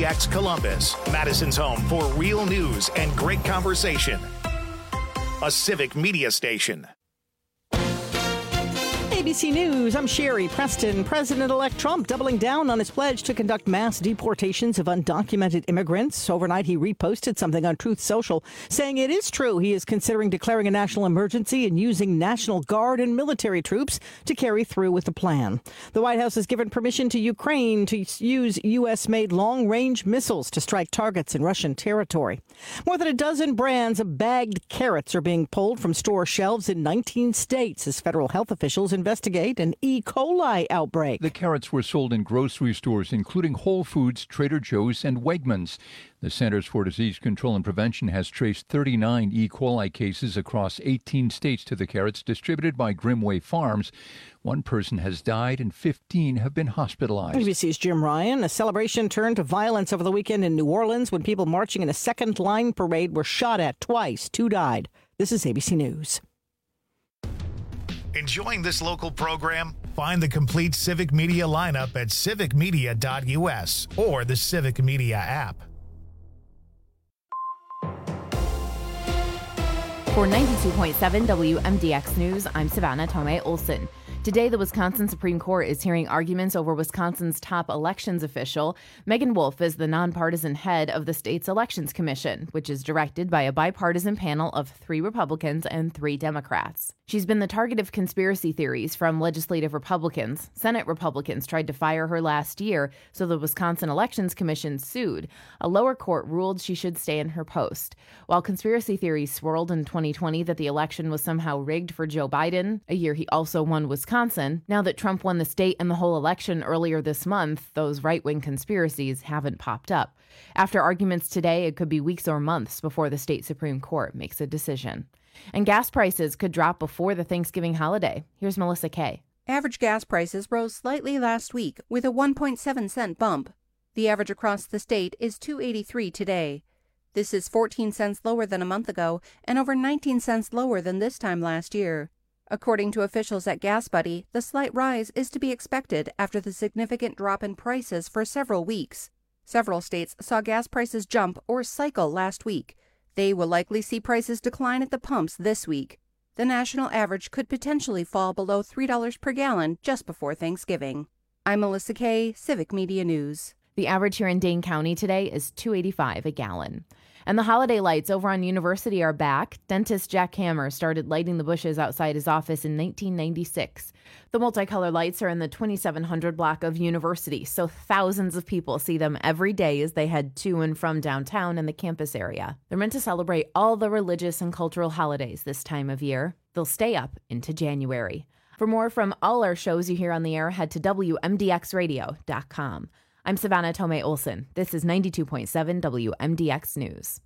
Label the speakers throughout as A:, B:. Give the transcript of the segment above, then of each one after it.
A: WMDX Columbus, Madison's home for real news and great conversation. A civic media station.
B: ABC News, I'm Sherry Preston. President-elect Trump doubling down on his pledge to conduct mass deportations of undocumented immigrants. Overnight, he reposted something on Truth Social saying it is true he is considering declaring a national emergency and using National Guard and military troops to carry through with the plan. The White House has given permission to Ukraine to use U.S.-made long-range missiles to strike targets in Russian territory. More than a dozen brands of bagged carrots are being pulled from store shelves in 19 states as federal health officials investigate an E. coli outbreak.
C: The carrots were sold in grocery stores, including Whole Foods, Trader Joe's, and Wegmans. The Centers for Disease Control and Prevention has traced 39 E. coli cases across 18 states to the carrots distributed by Grimway Farms. One person has died and 15 have been hospitalized.
B: ABC's Jim Ryan. A celebration turned to violence over the weekend in New Orleans when people marching in a second line parade were shot at twice. 2 died. This is ABC News.
A: Enjoying this local program? Find the complete Civic Media lineup at civicmedia.us or the Civic Media app.
D: For 92.7 WMDX News, I'm Savannah Tomei Olson. Today, the Wisconsin Supreme Court is hearing arguments over Wisconsin's top elections official. Megan Wolf is the nonpartisan head of the state's Elections Commission, which is directed by a bipartisan panel of 3 Republicans and 3 Democrats. She's been the target of conspiracy theories from legislative Republicans. Senate Republicans tried to fire her last year, so the Wisconsin Elections Commission sued. A lower court ruled she should stay in her post. While conspiracy theories swirled in 2020 that the election was somehow rigged for Joe Biden, a year he also won Wisconsin, now that Trump won the state and the whole election earlier this month, those right-wing conspiracies haven't popped up. After arguments today, it could be weeks or months before the state Supreme Court makes a decision. And gas prices could drop before the Thanksgiving holiday. Here's Melissa Kay.
E: Average gas prices rose slightly last week with a 1.7-cent bump. The average across the state is $2.83 today. This is 14 cents lower than a month ago and over 19 cents lower than this time last year. According to officials at GasBuddy, the slight rise is to be expected after the significant drop in prices for several weeks. Several states saw gas prices jump or cycle last week. They will likely see prices decline at the pumps this week. The national average could potentially fall below $3 per gallon just before Thanksgiving. I'm Melissa Kay, Civic Media News.
D: The average here in Dane County today is $2.85 a gallon. And the holiday lights over on University are back. Dentist Jack Hammer started lighting the bushes outside his office in 1996. The multicolored lights are in the 2700 block of University, so thousands of people see them every day as they head to and from downtown and the campus area. They're meant to celebrate all the religious and cultural holidays this time of year. They'll stay up into January. For more from all our shows you hear on the air, head to WMDXradio.com. I'm Savannah Tomei Olson. This is 92.7 WMDX News.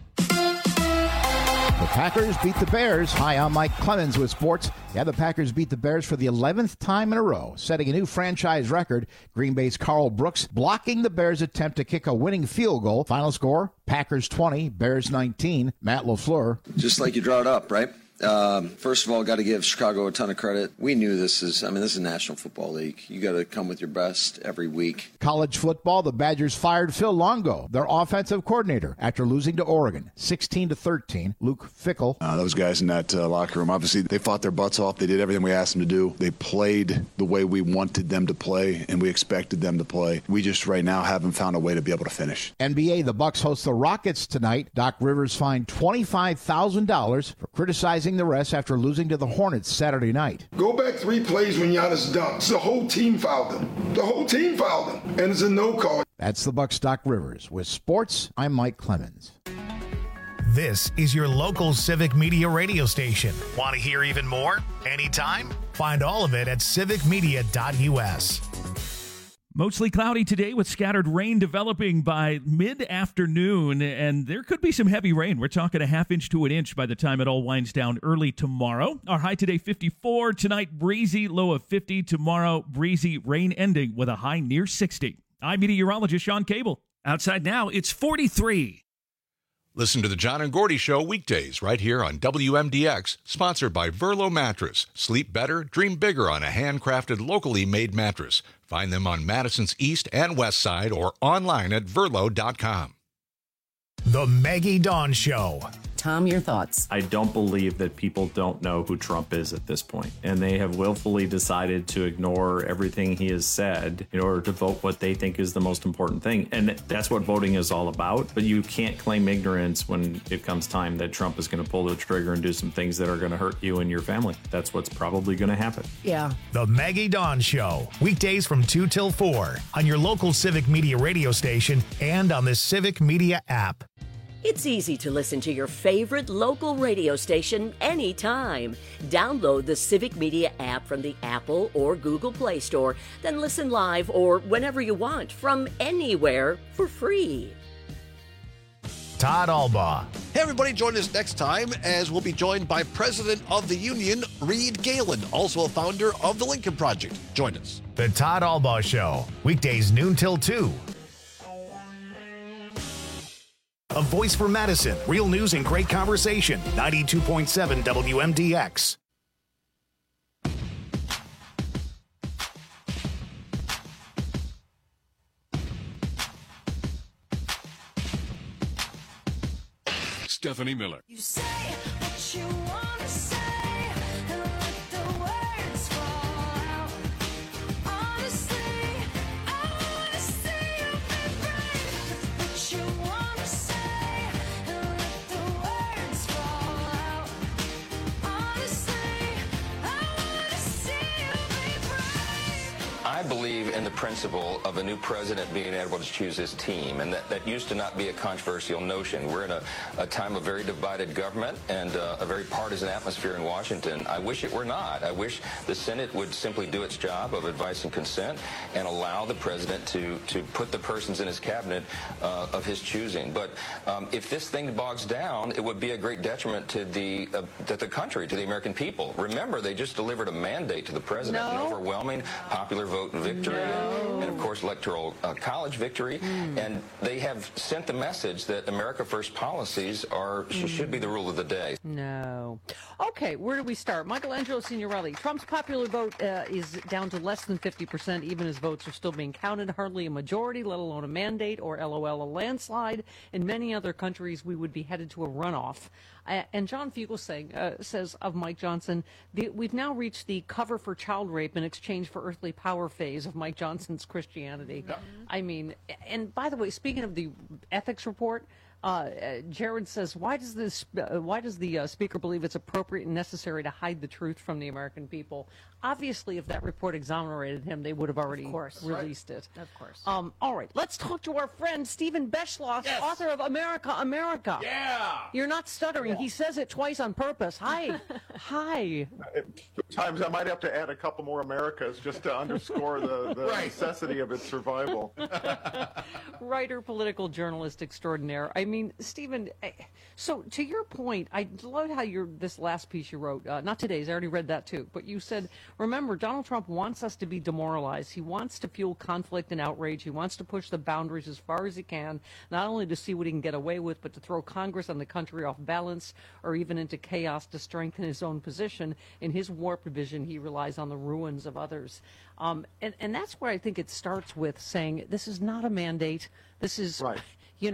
F: The Packers beat the Bears. Hi, I'm Mike Clemens with sports. Yeah, the Packers beat the Bears for the 11th time in a row, setting a new franchise record. Green Bay's Carl Brooks blocking the Bears' attempt to kick a winning field goal. Final score, Packers 20, Bears 19. Matt LaFleur.
G: Just like you draw it up, right? First of all, got to give Chicago a ton of credit. We knew this is National Football League. You got to come with your best every week.
F: College football, the Badgers fired Phil Longo, their offensive coordinator, after losing to Oregon, 16-13. Luke Fickell.
H: Those guys in that locker room, obviously, they fought their butts off. They did everything we asked them to do. They played the way we wanted them to play, and we expected them to play. We just right now haven't found a way to be able to finish.
F: NBA, the Bucks host the Rockets tonight. Doc Rivers fined $25,000 for criticizing the refs after losing to the Hornets Saturday night.
I: Go back 3 plays when Giannis dunked. The whole team fouled him. And it's a no call.
F: That's the Bucks' Doc Rivers. With sports, I'm Mike Clemens.
A: This is your local Civic Media radio station. Want to hear even more? Anytime? Find all of it at civicmedia.us.
J: Mostly cloudy today with scattered rain developing by mid-afternoon, and there could be some heavy rain. We're talking a half-inch to an inch by the time it all winds down early tomorrow. Our high today, 54. Tonight, breezy, low of 50. Tomorrow, breezy, rain ending with a high near 60. I'm meteorologist Sean Cable.
K: Outside now, it's 43. Listen to the John and Gordy Show weekdays right here on WMDX, sponsored by Verlo Mattress. Sleep better, dream bigger on a handcrafted, locally made mattress. Find them on Madison's East and West Side or online at Verlo.com.
A: The Maggie Dawn Show.
L: Tom, your thoughts?
M: I don't believe that people don't know who Trump is at this point, and they have willfully decided to ignore everything he has said in order to vote what they think is the most important thing. And that's what voting is all about. But you can't claim ignorance when it comes time that Trump is going to pull the trigger and do some things that are going to hurt you and your family. That's what's probably going to happen.
L: Yeah.
A: The Maggie Dawn Show. Weekdays from 2 till 4 on your local Civic Media radio station and on the Civic Media app.
N: It's easy to listen to your favorite local radio station anytime. Download the Civic Media app from the Apple or Google Play Store, then listen live or whenever you want from anywhere for free.
A: Todd Albaugh.
O: Hey, everybody, join us next time as we'll be joined by President of the Union, Reed Galen, also a founder of the Lincoln Project. Join us.
A: The Todd Albaugh Show. Weekdays noon till 2. A voice for Madison. Real news and great conversation. 92.7 WMDX.
P: Stephanie Miller.
Q: You say what you want to say and let the words fall out. Honestly, I want to see you be brave. What you want to say and let the words fall out. Honestly, I want to see you be brave.
R: I believe in the principle of a new president being able to choose his team, and that used to not be a controversial notion. We're in a time of very divided government and a very partisan atmosphere in Washington. I wish it were not. I wish the Senate would simply do its job of advice and consent and allow the president to put the persons in his cabinet of his choosing. But if this thing bogs down, it would be a great detriment to the country, to the American people. Remember, they just delivered a mandate to the president, an overwhelming popular vote victory, and of course electoral college victory, and they have sent the message that America First policies should be the rule of the day.
B: No. Okay, where do we start? Michelangelo Signorelli. Trump's popular vote is down to less than 50%, even as votes are still being counted. Hardly a majority, let alone a mandate, or LOL, a landslide. In many other countries, we would be headed to a runoff. And John Fugelsang says of Mike Johnson, we've now reached the cover for child rape in exchange for earthly power phase of Mike Johnson's Christianity. Yeah. I mean, and by the way, speaking of the ethics report, Jared says, why does the speaker believe it's appropriate and necessary to hide the truth from the American people? Obviously, if that report exonerated him, they would have already released it.
D: Of course.
B: All right, let's talk to our friend Stephen Beschloss, author of America, America.
S: Yeah.
B: You're not stuttering. Yeah. He says it twice on purpose. Hi. Hi.
S: Times I might have to add a couple more Americas just to underscore the necessity of its survival.
B: Writer, political journalist extraordinaire. I mean, Stephen, so to your point, I love how this last piece you wrote, not today's, I already read that too, but you said, remember, Donald Trump wants us to be demoralized. He wants to fuel conflict and outrage. He wants to push the boundaries as far as he can, not only to see what he can get away with, but to throw Congress and the country off balance or even into chaos to strengthen his own position. In his warped vision, he relies on the ruins of others. And that's where I think it starts with saying, this is not a mandate. This is... Right.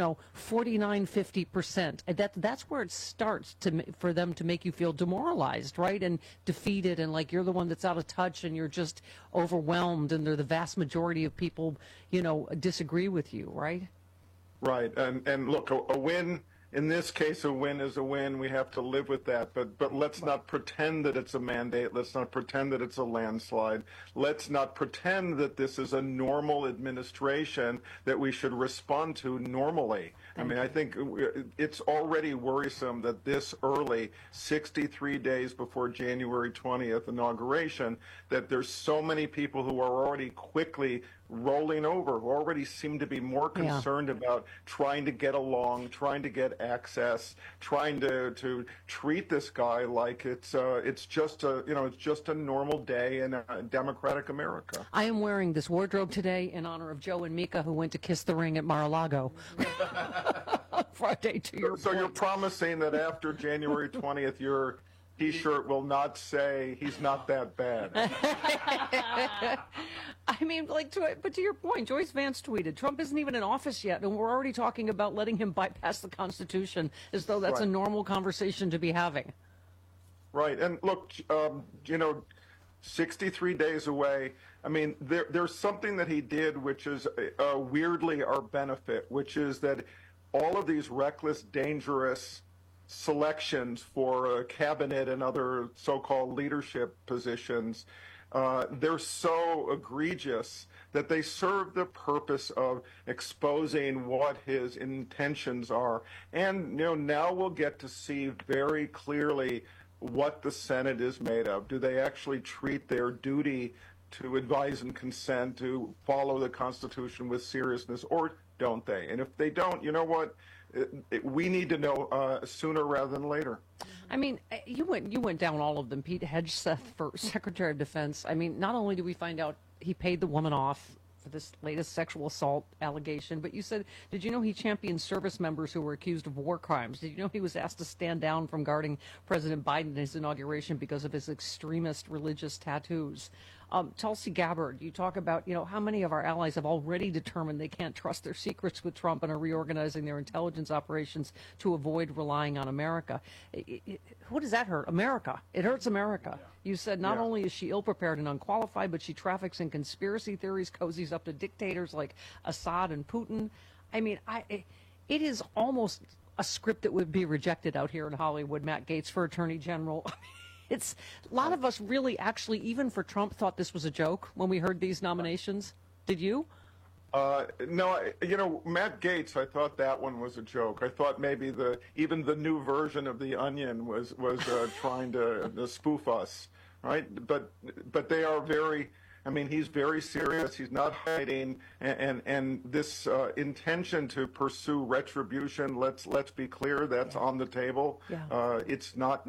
B: 49, 50%. That's where it starts for them to make you feel demoralized, right? And defeated, and like you're the one that's out of touch and you're just overwhelmed, and the vast majority of people, disagree with you, right?
S: Right. And look, a win, in this case, a win is a win. We have to live with that. But let's not pretend that it's a mandate. Let's not pretend that it's a landslide. Let's not pretend that this is a normal administration that we should respond to normally. I think it's already worrisome that this early, 63 days before January 20th inauguration, that there's so many people who are already quickly rolling over, who already seem to be more concerned about trying to get along, trying to get access, trying to treat this guy like it's just a normal day in a democratic America.
B: I am wearing this wardrobe today in honor of Joe and Mika, who went to kiss the ring at Mar-a-Lago.
L: on Friday, to your
S: So you're promising that after January 20th, your T-shirt will not say he's not that bad.
L: I mean, but to your point, Joyce Vance tweeted, Trump isn't even in office yet, and we're already talking about letting him bypass the Constitution as though that's a normal conversation to be having.
S: Right. And look, 63 days away. I mean, there's something that he did which is weirdly our benefit, which is that all of these reckless, dangerous selections for a cabinet and other so-called leadership positions, they're so egregious that they serve the purpose of exposing what his intentions are. And now we'll get to see very clearly what the Senate is made of. Do they actually treat their duty to advise and consent, to follow the Constitution with seriousness, or don't they? And if they don't, you know what? We need to know sooner rather than later.
L: I mean, you went down all of them. Pete Hegseth for Secretary of Defense. I mean, not only do we find out he paid the woman off for this latest sexual assault allegation, but you said, did you know he championed service members who were accused of war crimes? Did you know he was asked to stand down from guarding President Biden at his inauguration because of his extremist religious tattoos? Tulsi Gabbard, you talk about, how many of our allies have already determined they can't trust their secrets with Trump and are reorganizing their intelligence operations to avoid relying on America. What does that hurt? America. It hurts America. You said not only is she ill-prepared and unqualified, but she traffics in conspiracy theories, cozies up to dictators like Assad and Putin. I mean, it is almost a script that would be rejected out here in Hollywood, Matt Gaetz for Attorney General. It's a lot of us really actually, even for Trump, thought this was a joke when we heard these nominations. Did you?
S: No, Matt Gaetz, I thought that one was a joke. I thought maybe even the new version of The Onion was trying to spoof us, right? But they are very. I mean, he's very serious. He's not hiding, and this intention to pursue retribution. Let's be clear. That's on the table.
L: Yeah.
S: It's not.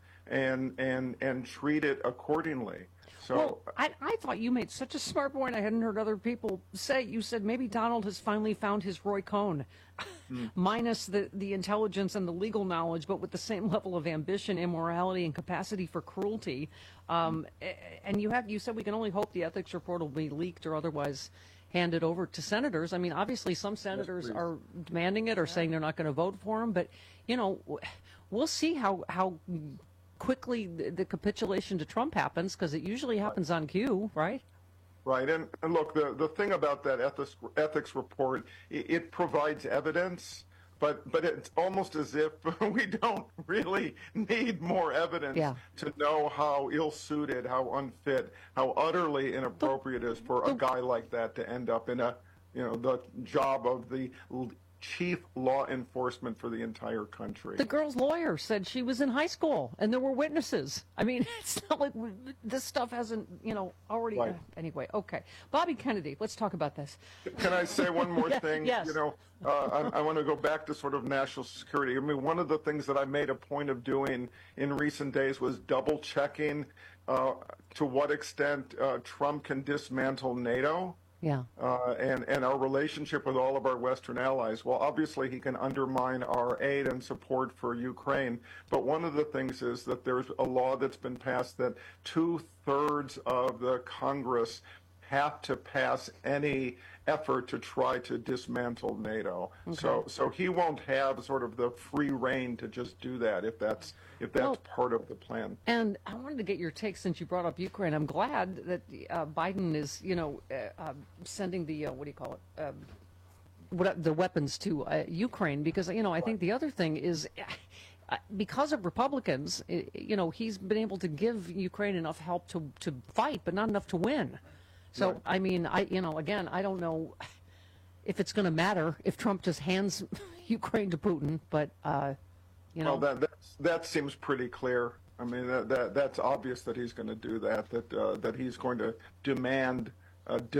S: And treat it accordingly. So
L: well, I thought you made such a smart point. I hadn't heard other people say. You said maybe Donald has finally found his Roy Cohn, minus the intelligence and the legal knowledge, but with the same level of ambition, immorality, and capacity for cruelty. And you said we can only hope the ethics report will be leaked or otherwise handed over to senators. I mean, obviously some senators are demanding it or saying they're not going to vote for him, but we'll see how quickly the capitulation to Trump happens, because it usually happens on cue, right?
S: Right, and look, the thing about that ethics report, it provides evidence, but it's almost as if we don't really need more evidence to know how ill-suited, how unfit, how utterly inappropriate it is for a guy like that to end up in the job of the chief law enforcement for the entire country.
L: The girl's lawyer said she was in high school and there were witnesses. I mean, it's not like this stuff hasn't, already.
S: Right.
L: Anyway, okay. Bobby Kennedy, let's talk about this.
S: Can I say one more thing?
L: Yes.
S: I want to go back to sort of national security. I mean, one of the things that I made a point of doing in recent days was double checking to what extent Trump can dismantle NATO.
L: Yeah.
S: And our relationship with all of our Western allies. Well, obviously, he can undermine our aid and support for Ukraine. But one of the things is that there's a law that's been passed that 2/3 of the Congress have to pass any effort to try to dismantle NATO.
L: Okay.
S: So he won't have sort of the free rein to just do that if that's part of the plan.
L: And I wanted to get your take since you brought up Ukraine. I'm glad that Biden is, sending the the weapons to Ukraine, because I think the other thing is, because of Republicans, he's been able to give Ukraine enough help to fight, but not enough to win. So, right. I mean, I don't know if it's going to matter if Trump just hands Ukraine to Putin, but,
S: Well, that seems pretty clear. I mean, that's obvious that he's going to do that, that he's going to demand that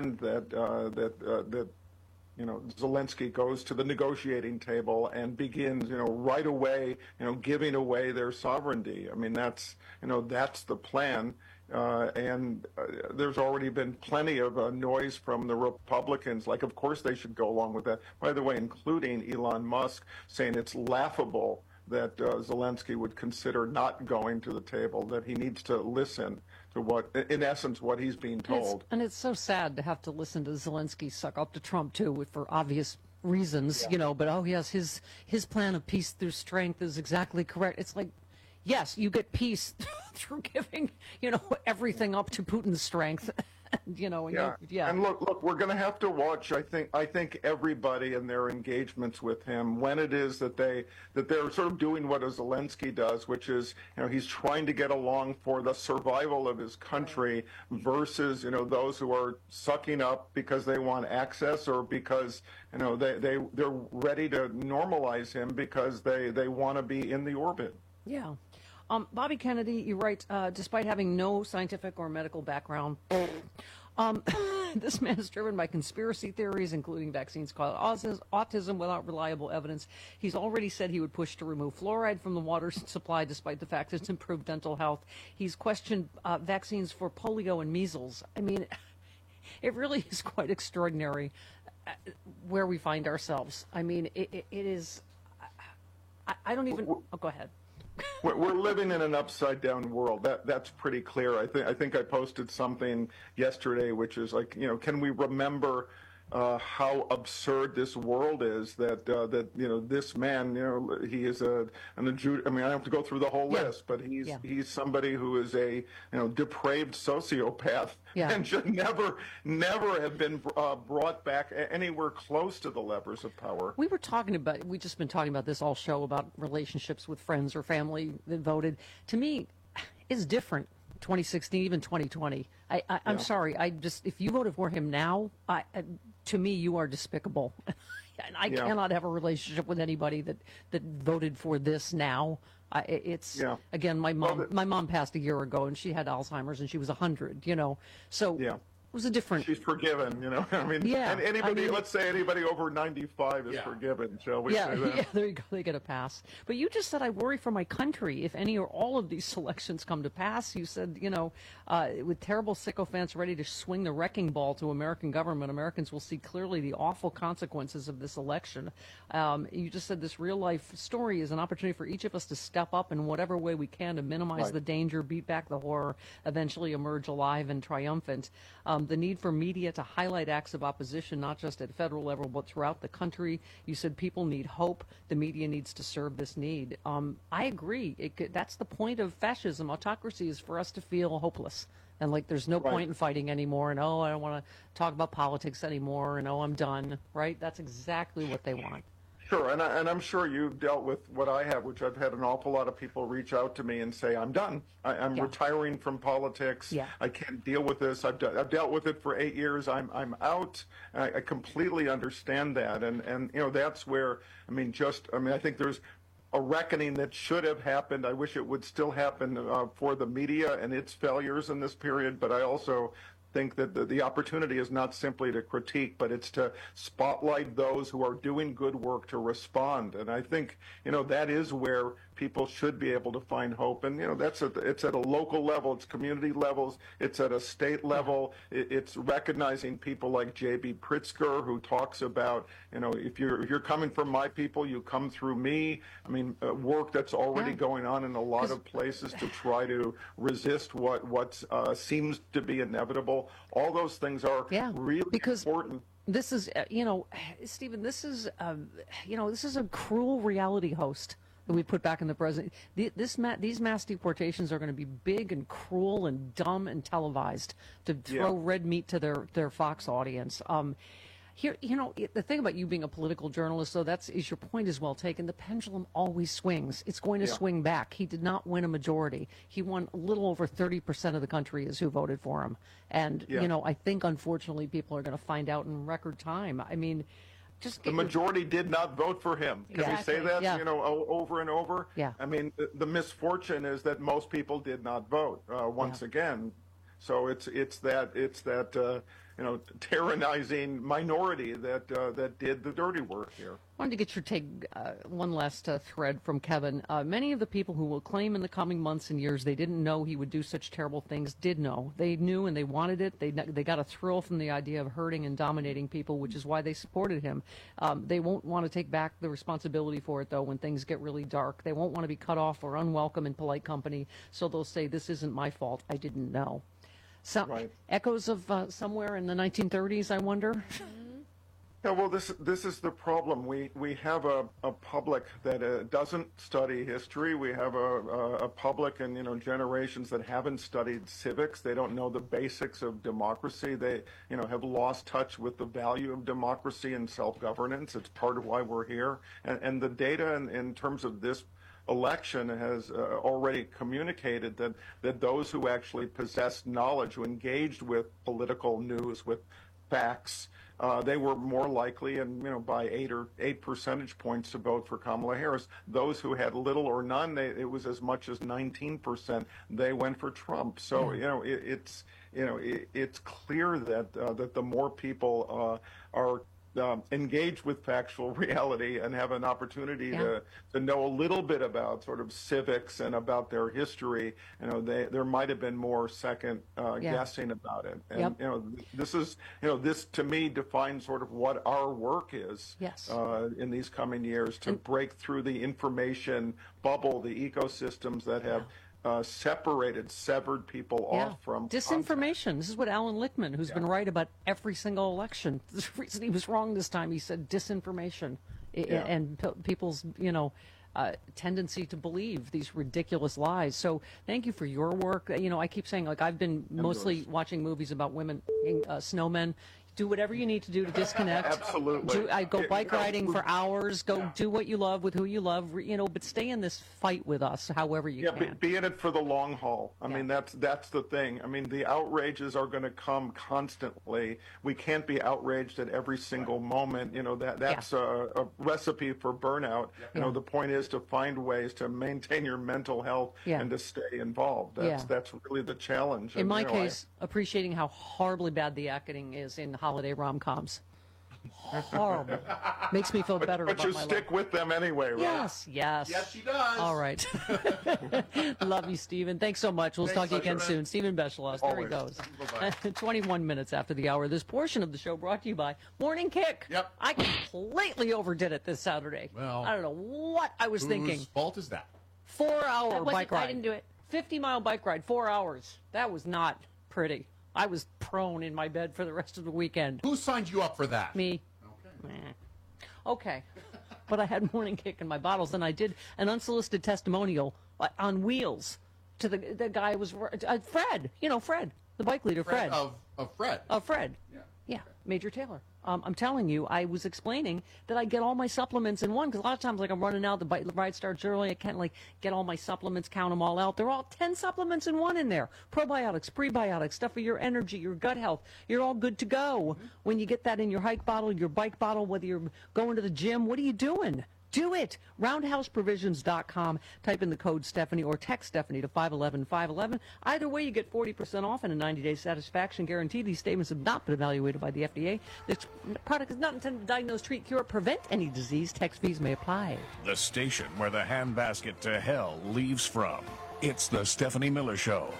S: Zelensky goes to the negotiating table and begins, right away, giving away their sovereignty. I mean, that's the plan. And there's already been plenty of noise from the Republicans, like, of course they should go along with that. By the way, including Elon Musk saying it's laughable that Zelensky would consider not going to the table, that he needs to listen to what, in essence, what he's being told.
L: And it's so sad to have to listen to Zelensky suck up to Trump, too, for obvious reasons, but, oh, yes, his plan of peace through strength is exactly correct. It's like, yes, you get peace through giving, everything up to Putin's strength.
S: And look, we're going to have to watch. I think everybody in their engagements with him, when it is that they're sort of doing what a Zelensky does, which is, he's trying to get along for the survival of his country versus, those who are sucking up because they want access or because, they're ready to normalize him because they want to be in the orbit.
L: Yeah. Bobby Kennedy, you write, despite having no scientific or medical background, this man is driven by conspiracy theories, including vaccines called autism without reliable evidence. He's already said he would push to remove fluoride from the water supply, despite the fact it's improved dental health. He's questioned vaccines for polio and measles. I mean, it really is quite extraordinary where we find ourselves. I mean, it is. I don't even. Oh, go ahead.
S: We're living in an upside-down world. That's pretty clear. I think I posted something yesterday, which is like, can we remember how absurd this world is? That this man, he is an I mean, I don't have to go through the whole list, but he's somebody who is a depraved sociopath and should never have been brought back anywhere close to the levers of power.
L: We've just been talking about this all show about relationships with friends or family that voted. To me, it's different. 2016, even 2020. I'm sorry. If you voted for him now, to me, you are despicable. And I cannot have a relationship with anybody that voted for this now. Again, my mom passed a year ago, and she had Alzheimer's, and she was 100. So. Yeah. It was a different.
S: She's forgiven, I mean, and anybody, let's say anybody over 95 is forgiven, shall we say that?
L: Yeah, there you go. They get a pass. But you just said, I worry for my country if any or all of these selections come to pass. You said, with terrible sycophants ready to swing the wrecking ball to American government, Americans will see clearly the awful consequences of this election. You just said this real life story is an opportunity for each of us to step up in whatever way we can to minimize the danger, beat back the horror, eventually emerge alive and triumphant. The need for media to highlight acts of opposition, not just at federal level, but throughout the country. You said people need hope. The media needs to serve this need. I agree. That's the point of fascism. Autocracy is for us to feel hopeless. And like there's no point in fighting anymore. And, I don't want to talk about politics anymore. And, I'm done. Right? That's exactly what they want.
S: Sure, and I'm sure you've dealt with what I have, which I've had an awful lot of people reach out to me and say, I'm done. I'm retiring from politics. Yeah. I can't deal with this. I've dealt with it for 8 years. I'm out. I completely understand that. And that's where, I think there's a reckoning that should have happened. I wish it would still happen for the media and its failures in this period, but I also think that the opportunity is not simply to critique, but it's to spotlight those who are doing good work to respond. And I think, that is where people should be able to find hope. And, it's at a local level, it's community levels, it's at a state level, it's recognizing people like J.B. Pritzker, who talks about, if you're coming from my people, you come through me. Work that's already going on in a lot of places to try to resist what seems to be inevitable. All those things are really important.
L: This is, Stephen, this is a cruel reality host that we put back in the present. These mass deportations are going to be big and cruel and dumb and televised to throw red meat to their Fox audience. Here, the thing about you being a political journalist, though, your point is well taken. The pendulum always swings. It's going to swing back. He did not win a majority. He won a little over 30% of the country is who voted for him. And, I think, unfortunately, people are going to find out in record time.
S: The majority did not vote for him. Can we say that, over and over?
L: Yeah.
S: The misfortune is that most people did not vote once again. So it's that tyrannizing minority that did the dirty work here.
L: I wanted to get your take, one last thread from Kevin. Many of the people who will claim in the coming months and years they didn't know he would do such terrible things did know. They knew and they wanted it. They got a thrill from the idea of hurting and dominating people, which is why they supported him. They won't want to take back the responsibility for it, though, when things get really dark. They won't want to be cut off or unwelcome in polite company, so they'll say, this isn't my fault. I didn't know. So,
S: Right.
L: Echoes of somewhere in the 1930s, I wonder?
S: Yeah, well, this is the problem. We have a public that doesn't study history. We have a public and generations that haven't studied civics. They don't know the basics of democracy. They have lost touch with the value of democracy and self-governance. It's part of why we're here. And the data in terms of this election has already communicated that those who actually possessed knowledge, who engaged with political news, with facts, they were more likely, and by 8 percentage points, to vote for Kamala Harris. Those who had little or none, it was as much as 19%. They went for Trump. So it's clear that the more people are engaged with factual reality and have an opportunity to know a little bit about sort of civics and about their history, there might have been more second guessing about it. And this to me defines sort of what our work is in these coming years, to break through the information bubble, the ecosystems that have severed people off from
L: disinformation. This is what Alan Lichtman, who's been right about every single election. The reason he was wrong this time, he said disinformation and people's tendency to believe these ridiculous lies. So thank you for your work. I keep saying, like, I've been mostly watching movies about women, snowmen. Do whatever you need to do to disconnect.
S: Absolutely.
L: I go bike riding for hours. Go do what you love with who you love. But stay in this fight with us, however you can.
S: Be in it for the long haul. I mean, that's the thing. I mean, the outrages are going to come constantly. We can't be outraged at every single moment. That's a recipe for burnout. The point is to find ways to maintain your mental health and to stay involved. That's really the challenge.
L: In my case, appreciating how horribly bad the acting is in holiday rom-coms. Horrible. Makes me feel better about my life.
S: But you stick with them anyway, right?
L: Yes.
T: Yes, she does.
L: All right. Love you, Stephen. Thanks so much. We'll talk to you again soon. Stephen Beschelos. There he goes.
T: Bye-bye.
L: 21 minutes after the hour. This portion of the show brought to you by Morning Kick.
T: Yep.
L: I completely overdid it this Saturday.
T: Well,
L: I don't know what I was thinking.
T: Whose fault is that?
L: 4-hour bike ride.
D: I didn't do it.
L: 50-mile bike ride, 4 hours. That was not pretty. I was prone in my bed for the rest of the weekend.
T: Who signed you up for that?
L: Me. Okay. But I had Morning Kick in my bottles, and I did an unsolicited testimonial on wheels to the guy who was Fred. Fred, the bike leader, Fred.
T: Of Fred.
L: Of Fred. Yeah, Major Taylor. I'm telling you, I was explaining that I get all my supplements in one, because a lot of times, I'm running out, the bike ride starts early, I can't, get all my supplements, count them all out. They're all 10 supplements in one in there. Probiotics, prebiotics, stuff for your energy, your gut health. You're all good to go. When you get that in your hike bottle, your bike bottle, whether you're going to the gym, what are you doing? Do it. RoundhouseProvisions.com. Type in the code Stephanie or text Stephanie to 511-511. Either way, you get 40% off and a 90-day satisfaction guarantee. These statements have not been evaluated by the FDA. This product is not intended to diagnose, treat, cure, prevent any disease. Tax fees may apply.
U: The station where the handbasket to hell leaves from. It's the Stephanie Miller Show.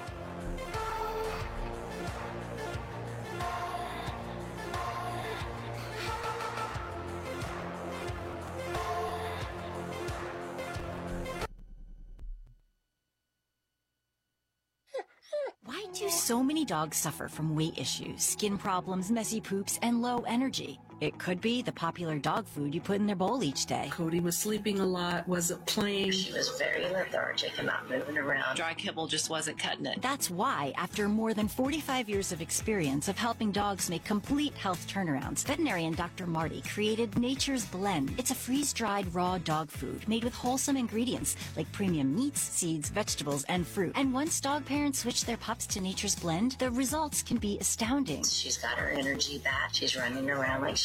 V: Why do so many dogs suffer from weight issues, skin problems, messy poops, and low energy? It could be the popular dog food you put in their bowl each day.
W: Cody was sleeping a lot, wasn't playing.
X: She was very lethargic and not moving around. Dry kibble just wasn't cutting it.
V: That's why, after more than 45 years of experience of helping dogs make complete health turnarounds, veterinarian Dr. Marty created Nature's Blend. It's a freeze-dried raw dog food made with wholesome ingredients like premium meats, seeds, vegetables, and fruit. And once dog parents switch their pups to Nature's Blend, the results can be astounding.
X: She's got her energy back. She's running around like she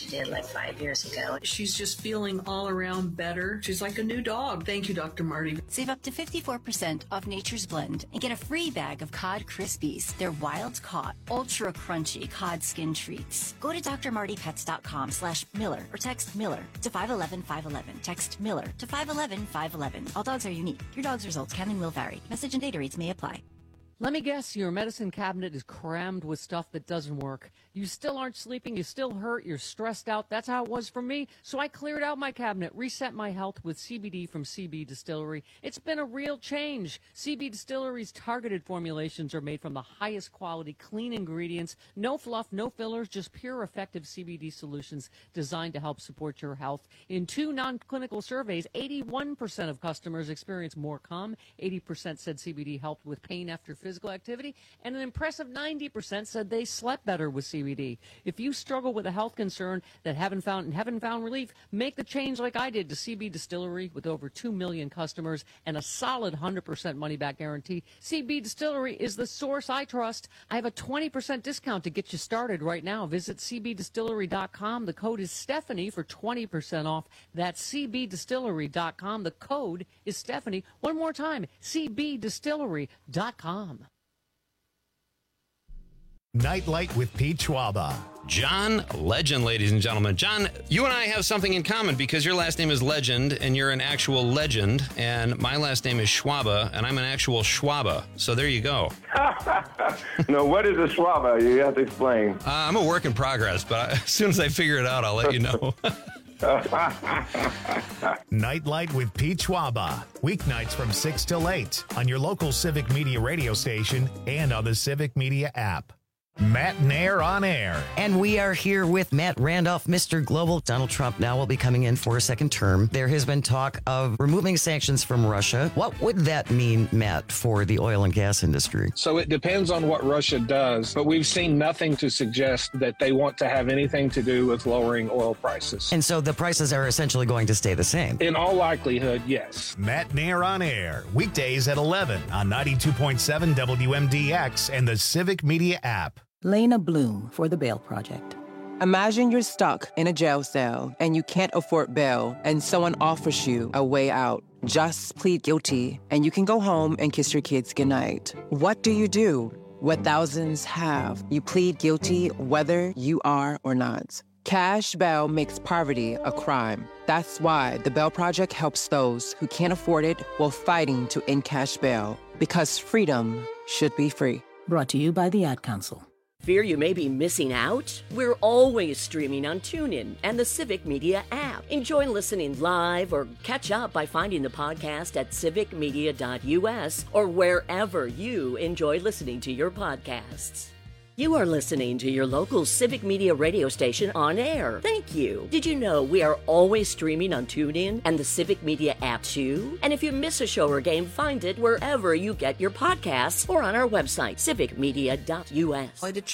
X: she did like 5 years ago.
W: She's just feeling all around better. She's like a new dog. Thank you, Dr. Marty.
V: Save up to 54% off Nature's Blend and get a free bag of Cod Krispies. They're wild caught, ultra crunchy cod skin treats. Go to drmartypets.com/Miller or text Miller to 511-511. Text Miller to 511-511. All dogs are unique. Your dog's results can and will vary. Message and data rates may apply.
L: Let me guess, your medicine cabinet is crammed with stuff that doesn't work. You still aren't sleeping, you still hurt, you're stressed out. That's how it was for me. So I cleared out my cabinet, reset my health with CBD from CB Distillery. It's been a real change. CB Distillery's targeted formulations are made from the highest quality, clean ingredients. No fluff, no fillers, just pure, effective CBD solutions designed to help support your health. In 2 non-clinical surveys, 81% of customers experienced more calm. 80% said CBD helped with pain after physical activity, and an impressive 90% said they slept better with CBD. If you struggle with a health concern that haven't found relief, make the change like I did to CB Distillery with over 2 million customers and a solid 100% money-back guarantee. CB Distillery is the source I trust. I have a 20% discount to get you started right now. Visit cbdistillery.com. The code is Stephanie for 20% off. That's cbdistillery.com. The code is Stephanie. One more time, cbdistillery.com.
A: Nightlight with Pete Schwaba.
C: John Legend, ladies and gentlemen. John, you and I have something in common because your last name is Legend and you're an actual legend, and my last name is Schwaba and I'm an actual Schwaba. So there you go.
E: No, what is a Schwaba? You have to explain.
C: I'm a work in progress, but as soon as I figure it out, I'll let you know.
A: Nightlight with Pete Schwaba. Weeknights from 6 till 8 on your local Civic Media radio station and on the Civic Media app. Matt Nair on air.
G: And we are here with Matt Randolph, Mr. Global. Donald Trump now will be coming in for a second term. There has been talk of removing sanctions from Russia. What would that mean, Matt, for the oil and gas industry?
H: So it depends on what Russia does, but we've seen nothing to suggest that they want to have anything to do with lowering oil prices.
G: And so the prices are essentially going to stay the same?
H: In all likelihood, yes.
A: Matt Nair on air. Weekdays at 11 on 92.7 WMDX and the Civic Media app.
Y: Lena Bloom for the Bail Project. Imagine you're stuck in a jail cell and you can't afford bail and someone offers you a way out. Just plead guilty and you can go home and kiss your kids goodnight. What do you do? What thousands have. You plead guilty whether you are or not. Cash bail makes poverty a crime. That's why the Bail Project helps those who can't afford it while fighting to end cash bail. Because freedom should be free. Brought to you by the Ad Council.
N: Fear you may be missing out? We're always streaming on TuneIn and the Civic Media app. Enjoy listening live or catch up by finding the podcast at civicmedia.us or wherever you enjoy listening to your podcasts. You are listening to your local Civic Media radio station on air. Thank you. Did you know we are always streaming on TuneIn and the Civic Media app too? And if you miss a show or game, find it wherever you get your podcasts or on our website, civicmedia.us.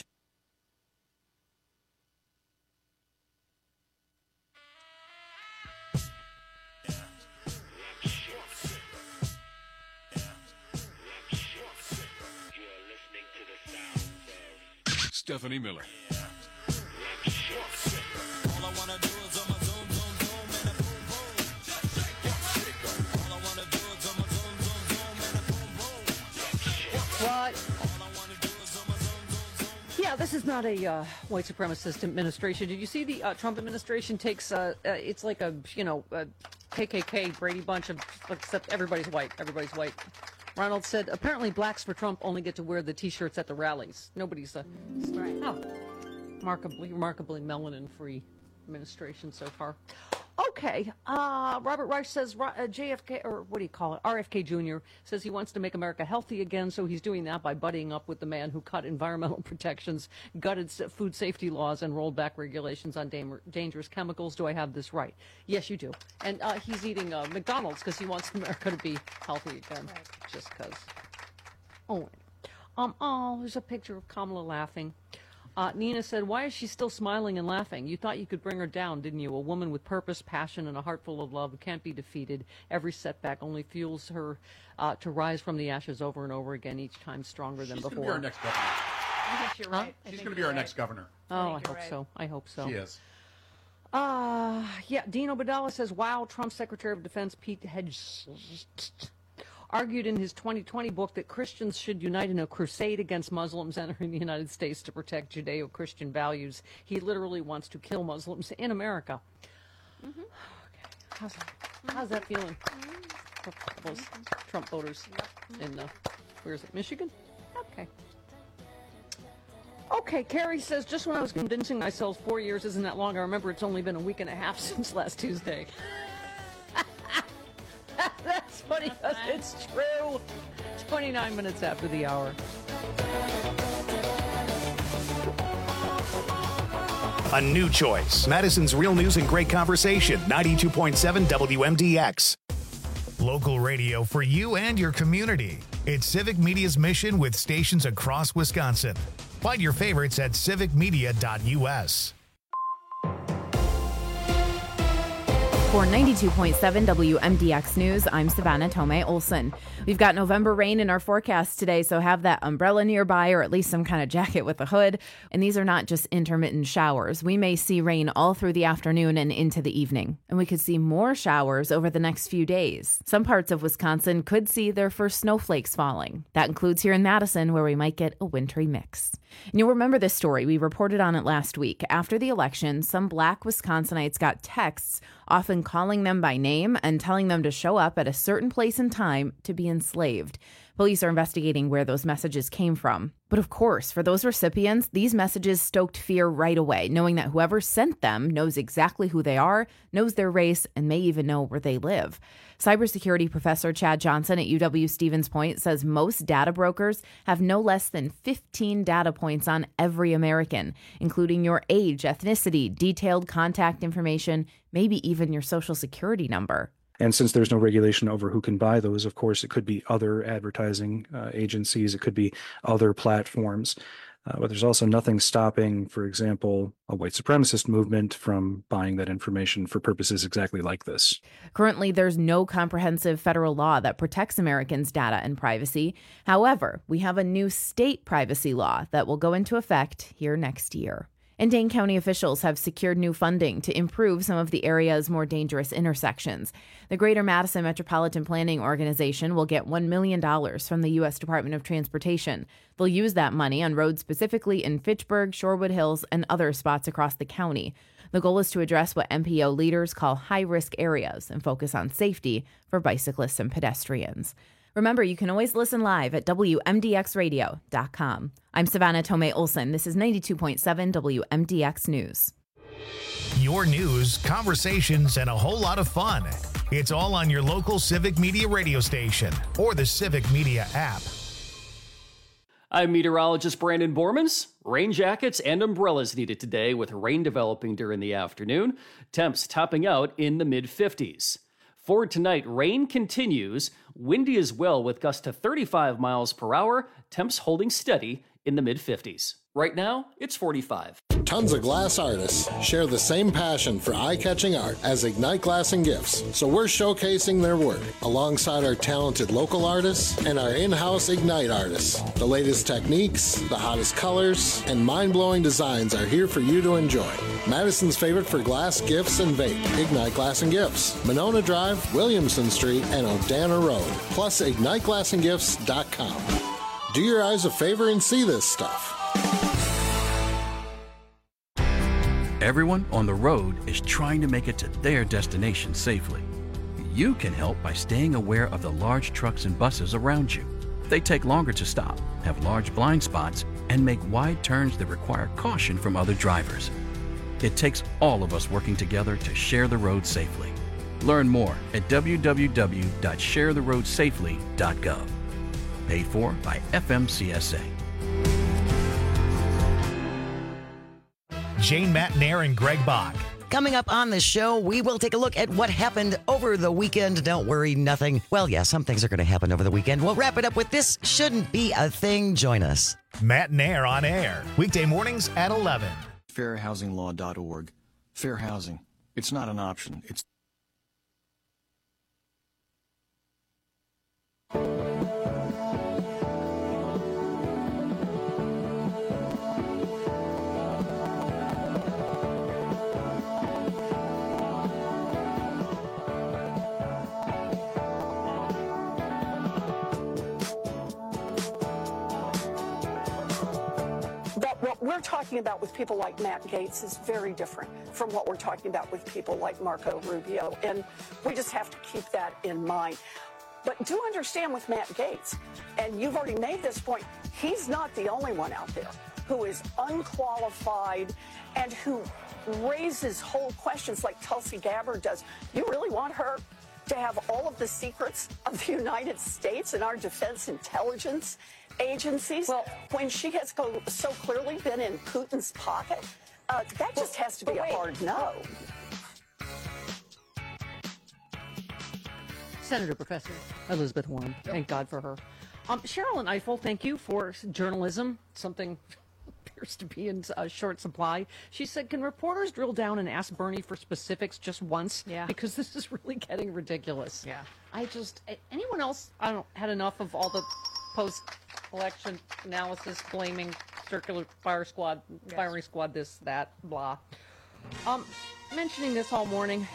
P: Stephanie Miller.
L: What? Yeah, this is not a white supremacist administration. Did you see the Trump administration takes, it's like a, KKK Brady Bunch of, except everybody's white. Everybody's white. Ronald said, apparently blacks for Trump only get to wear the T-shirts at the rallies. Nobody's right. Remarkably melanin-free administration so far. Okay, Robert Reich says JFK, or what do you call it, RFK Jr. says he wants to make America healthy again, so he's doing that by buddying up with the man who cut environmental protections, gutted food safety laws, and rolled back regulations on dangerous chemicals. Do I have this right? Yes, you do. And he's eating McDonald's because he wants America to be healthy again, just because. Oh, there's a picture of Kamala laughing. Nina said, why is she still smiling and laughing? You thought you could bring her down, didn't you? A woman with purpose, passion, and a heart full of love who can't be defeated. Every setback only fuels her to rise from the ashes over and over again, each time stronger than before.
T: She's going to be our next governor.
L: I think you're right.
T: She's going to be our next governor.
L: Oh, I hope so. I hope so.
T: She is.
L: Yeah, Dean Obadala says, wow, Trump's Secretary of Defense Pete Hegseth argued in his 2020 book that Christians should unite in a crusade against Muslims entering the United States to protect Judeo-Christian values. He literally wants to kill Muslims in America. Okay. How's that feeling? For those Trump voters in, where is it, Michigan? Okay. Okay, Carrie says, just when I was convincing myself 4 years isn't that long, I remember it's only been a week and a half since last Tuesday. That's funny because it's true. 29 minutes after the hour.
A: A new choice. Madison's Real News and Great Conversation. 92.7 WMDX. Local radio for you and your community. It's Civic Media's mission with stations across Wisconsin. Find your favorites at civicmedia.us.
D: For 92.7 WMDX News, I'm Savannah Tomei Olson. We've got November rain in our forecast today, so have that umbrella nearby or at least some kind of jacket with a hood. And these are not just intermittent showers. We may see rain all through the afternoon and into the evening. And we could see more showers over the next few days. Some parts of Wisconsin could see their first snowflakes falling. That includes here in Madison, where we might get a wintry mix. And you'll remember this story. We reported on it last week. After the election, some Black Wisconsinites got texts, often calling them by name and telling them to show up at a certain place and time to be enslaved. Police are investigating where those messages came from. But of course, for those recipients, these messages stoked fear right away, knowing that whoever sent them knows exactly who they are, knows their race, and may even know where they live. Cybersecurity professor Chad Johnson at UW-Stevens Point says most data brokers have no less than 15 data points on every American, including your age, ethnicity, detailed contact information, maybe even your social security number.
F: And since there's no regulation over who can buy those, of course, it could be other advertising agencies, it could be other platforms. But there's also nothing stopping, for example, a white supremacist movement from buying that information for purposes exactly like this.
D: Currently, there's no comprehensive federal law that protects Americans' data and privacy. However, we have a new state privacy law that will go into effect here next year. And Dane County officials have secured new funding to improve some of the area's more dangerous intersections. The Greater Madison Metropolitan Planning Organization will get $1 million from the U.S. Department of Transportation. They'll use that money on roads specifically in Fitchburg, Shorewood Hills, and other spots across the county. The goal is to address what MPO leaders call high-risk areas and focus on safety for bicyclists and pedestrians. Remember, you can always listen live at WMDXradio.com. I'm Savannah Tomei Olson. This is 92.7 WMDX News.
A: Your news, conversations, and a whole lot of fun. It's all on your local Civic Media radio station or the Civic Media app.
I: I'm meteorologist Brandon Bormans. Rain jackets and umbrellas needed today with rain developing during the afternoon. Temps topping out in the mid-50s. For tonight, rain continues, windy as well with gusts to 35 miles per hour, temps holding steady in the mid-50s. Right now, it's 45.
J: Tons of glass artists share the same passion for eye-catching art as Ignite Glass and Gifts, so we're showcasing their work alongside our talented local artists and our in-house Ignite artists. The latest techniques, the hottest colors, and mind-blowing designs are here for you to enjoy. Madison's favorite for glass, gifts, and vape, Ignite Glass and Gifts. Monona Drive, Williamson Street, and O'Dana Road, plus IgniteGlassandGifts.com. Do your eyes a favor and see this stuff.
K: Everyone on the road is trying to make it to their destination safely. You can help by staying aware of the large trucks and buses around you. They take longer to stop, have large blind spots, and make wide turns that require caution from other drivers. It takes all of us working together to share the road safely. Learn more at www.sharetheroadsafely.gov. Paid for by FMCSA.
A: Jane Matnair and Greg Bach.
G: Coming up on the show, we will take a look at what happened over the weekend. Don't worry, nothing. Well, yeah, some things are going to happen over the weekend. We'll wrap it up with This Shouldn't Be a Thing. Join us.
A: Matnair on air, weekday mornings at 11.
M: Fairhousinglaw.org. Fair housing. It's not an option. It's
B: we're talking about with people like Matt Gaetz is very different from what we're talking about with people like Marco Rubio. And we just have to keep that in mind. But do understand with Matt Gaetz, and you've already made this point, he's not the only one out there who is unqualified and who raises whole questions like Tulsi Gabbard does. You really want her to have all of the secrets of the United States and our defense intelligence agencies when she has so clearly been in Putin's pocket? That just has to be a hard no.
L: Senator Professor Elizabeth Warren, thank God for her. Cheryl and Eiffel, thank you for journalism, something appears to be in short supply. She said, can reporters drill down and ask Bernie for specifics just once? Yeah. Because this is really getting ridiculous. Yeah. Anyone else, had enough of all the post-election analysis blaming circular fire squad, firing squad, this, that, blah. Mentioning this all morning,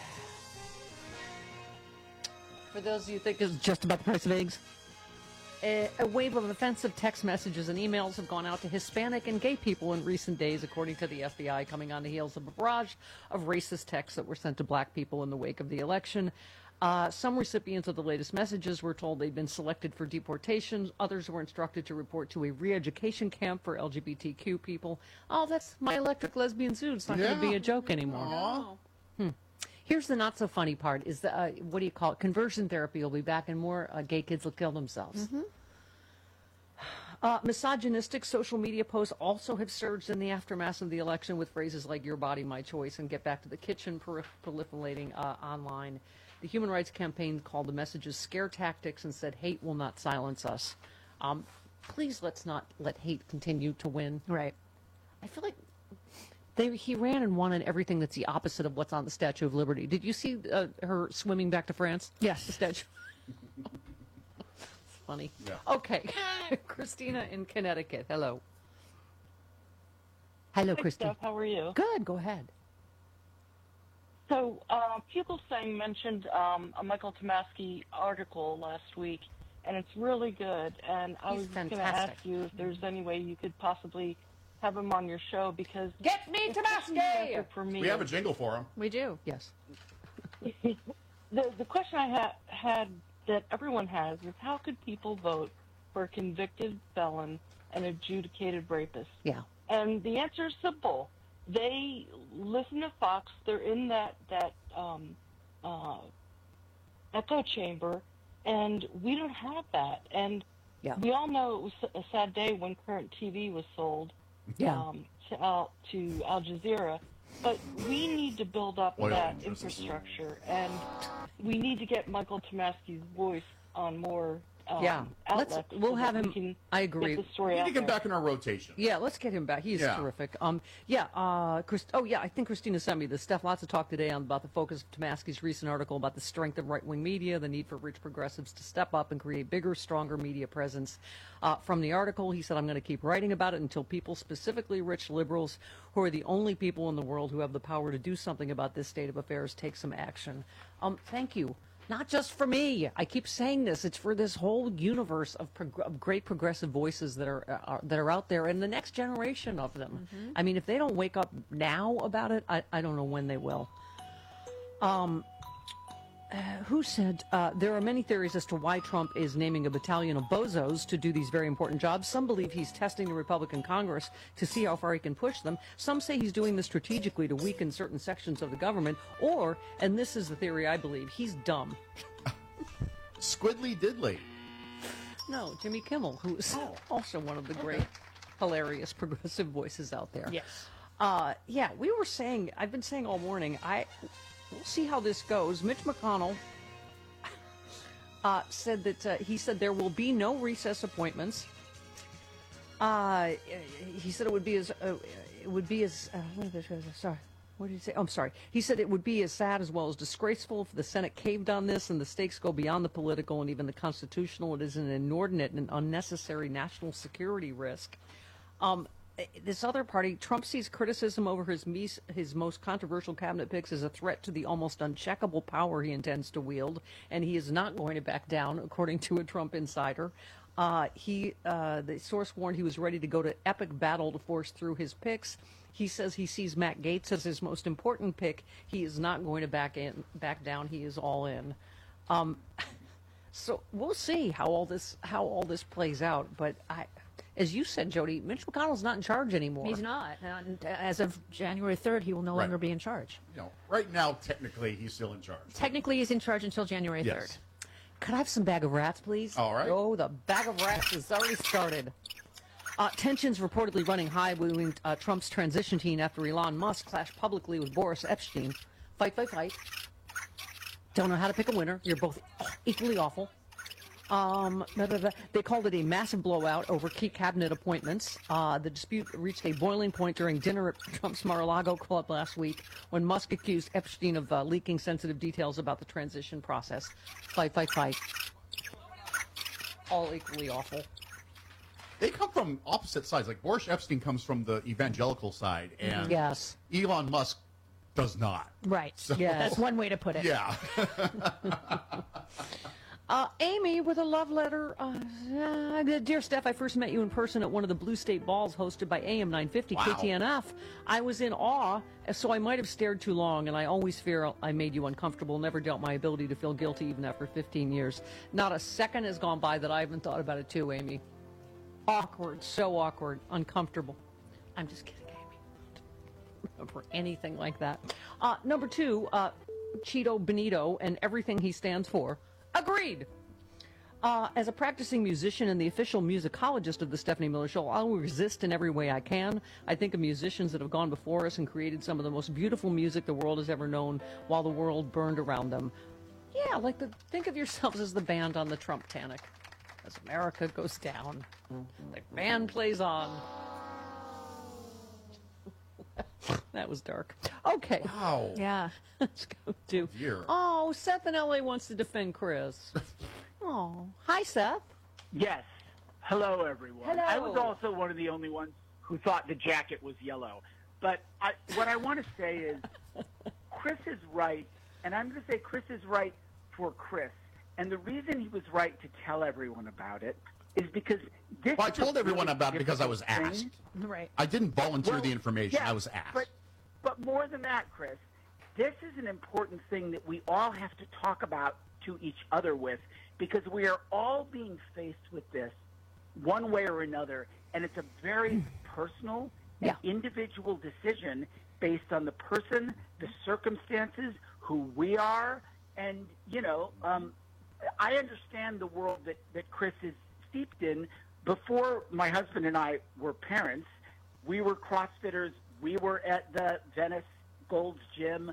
L: for those of you who think it's just about the price of eggs, a wave of offensive text messages and emails have gone out to Hispanic and gay people in recent days, according to the FBI, coming on the heels of a barrage of racist texts that were sent to black people in the wake of the election. Some recipients of the latest messages were told they'd been selected for deportation. Others were instructed to report to a re-education camp for LGBTQ people. Oh, that's My Electric Lesbian Zoo. It's not going to be a joke anymore. Here's the not so funny part is the, what do you call it? Conversion therapy will be back and more gay kids will kill themselves. Misogynistic social media posts also have surged in the aftermath of the election with phrases like "your body, my choice" and "get back to the kitchen" proliferating online. The Human Rights Campaign called the messages scare tactics and said hate will not silence us. Please let's not let hate continue to win. Right. I feel like he ran and wanted everything that's the opposite of what's on the Statue of Liberty. Did you see her swimming back to France? Yes. The statue. It's funny. Yeah. Okay. Christina in Connecticut. Hello. Hello, Christina.
O: How are you?
L: Good. Go ahead.
O: So, people mentioned a Michael Tomasky article last week, and it's really good. And I was going to ask you if there's any way you could possibly have him on your show, because
L: get me Tomasky
O: for me.
T: We have a jingle for him.
L: We do. Yes.
O: The question I had that everyone has is, how could people vote for a convicted felon and adjudicated rapist?
L: Yeah.
O: And the answer is simple. They listen to Fox. They're in that echo chamber, and we don't have that. And we all know it was a sad day when Current TV was sold to Al Jazeera. But we need to build up that infrastructure, and we need to get Michael Tomasky's voice on more outlets.
L: We'll have him. I agree.
O: Get the story
T: We need
O: out
T: to get him
O: there.
T: back in our rotation.
L: Yeah, let's get him back. He's terrific. I think Christina sent me this stuff. Lots of talk today about the focus of Tomasky's recent article about the strength of right-wing media, the need for rich progressives to step up and create bigger, stronger media presence. From the article, he said, I'm going to keep writing about it until people, specifically rich liberals, who are the only people in the world who have the power to do something about this state of affairs, take some action. Thank you. Not just for me. I keep saying this. It's for this whole universe of great progressive voices that are out there, and the next generation of them. I mean, if they don't wake up now about it, I don't know when they will. Who said there are many theories as to why Trump is naming a battalion of bozos to do these very important jobs. Some believe he's testing the Republican Congress to see how far he can push them. Some say he's doing this strategically to weaken certain sections of the government. Or, and this is the theory I believe, he's dumb.
T: Squidly Diddly.
L: No, Jimmy Kimmel, who's also one of the great, hilarious progressive voices out there. Yes. We were saying, I've been saying all morning, we'll see how this goes. Mitch McConnell said that he said there will be no recess appointments. He said it would be as what did he say? Oh, I'm sorry. He said it would be as sad as well as disgraceful if the Senate caved on this and the stakes go beyond the political and even the constitutional. It is an inordinate and unnecessary national security risk. This other party, Trump sees criticism over his most controversial cabinet picks as a threat to the almost uncheckable power he intends to wield, and he is not going to back down, according to a Trump insider. The source warned he was ready to go to epic battle to force through his picks. He says he sees Matt Gaetz as his most important pick. He is not going to back down. He is all in. So we'll see how all this plays out. But as you said, Jody, Mitch McConnell's not in charge anymore.
Q: He's not. And as of January 3rd, he will no longer be in charge.
T: Right now, technically, he's still in charge.
Q: Technically, he's in charge until January 3rd.
T: Yes.
L: Could I have some bag of rats, please?
T: All right.
L: Oh, the bag of rats has already started. Tensions reportedly running high between Trump's transition team after Elon Musk clashed publicly with Boris Epstein. Fight. Don't know how to pick a winner. You're both equally awful. They called it a massive blowout over key cabinet appointments. The dispute reached a boiling point during dinner at Trump's Mar-a-Lago club last week when Musk accused Epstein of leaking sensitive details about the transition process. Fight. All equally awful.
T: They come from opposite sides. Like Boris Epstein comes from the evangelical side, and
L: yes,
T: Elon Musk does not.
Q: Right.
T: So,
Q: that's one way to put it.
T: Yeah.
L: Amy with a love letter. Dear Steph, I first met you in person at one of the Blue State Balls hosted by AM 950 KTNF. I was in awe, so I might have stared too long, and I always fear I made you uncomfortable. Never doubt my ability to feel guilty even after 15 years. Not a second has gone by that I haven't thought about it too, Amy. Awkward, so awkward, uncomfortable. I'm just kidding, Amy. Don't remember anything like that. Number 2, Cheeto Benito and everything he stands for. Agreed. As a practicing musician and the official musicologist of the Stephanie Miller Show, I'll resist in every way I can. I think of musicians that have gone before us and created some of the most beautiful music the world has ever known while the world burned around them. Yeah, think of yourselves as the band on the Trump-tanic. As America goes down, the band plays on. That was dark. Okay.
T: Wow.
Q: Yeah.
L: Let's go to. Oh, Seth in LA wants to defend Chris. Oh, hi, Seth.
R: Yes. Hello, everyone.
L: Hello.
R: I was also one of the only ones who thought the jacket was yellow. But what I want to say is, Chris is right, and I'm going to say Chris is right for Chris. And the reason he was right to tell everyone about it is because this.
T: Well, I told everyone about it because I was
R: thing.
T: asked.
Q: Right.
T: I didn't volunteer the information.
R: Yeah,
T: I was asked.
R: But more than that, Chris, this is an important thing that we all have to talk about to each other with, because we are all being faced with this one way or another, and it's a very personal and individual decision based on the person, the circumstances, who we are, and, I understand the world that Chris is steeped in. Before my husband and I were parents, we were CrossFitters. We were at the Venice Gold's Gym.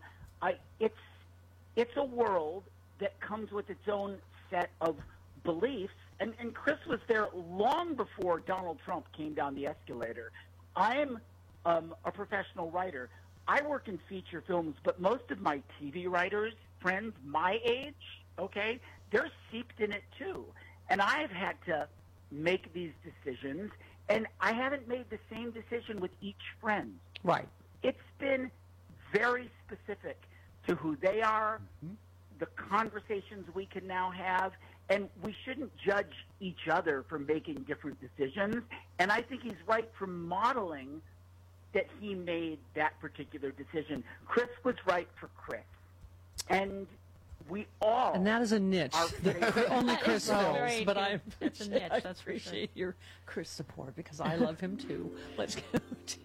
R: It's a world that comes with its own set of beliefs. And Chris was there long before Donald Trump came down the escalator. I am a professional writer. I work in feature films, but most of my TV writers, friends my age, okay, they're seeped in it too. And I've had to make these decisions, and I haven't made the same decision with each friend.
L: Right.
R: It's been very specific to who they are, the conversations we can now have, and we shouldn't judge each other for making different decisions. And I think he's right for modeling that he made that particular decision. Chris was right for Chris. And we all...
L: And that is a niche that only Chris fills. But
Q: it's a niche,
L: I
Q: that's for
L: appreciate your Chris support, because I love him too. Let's go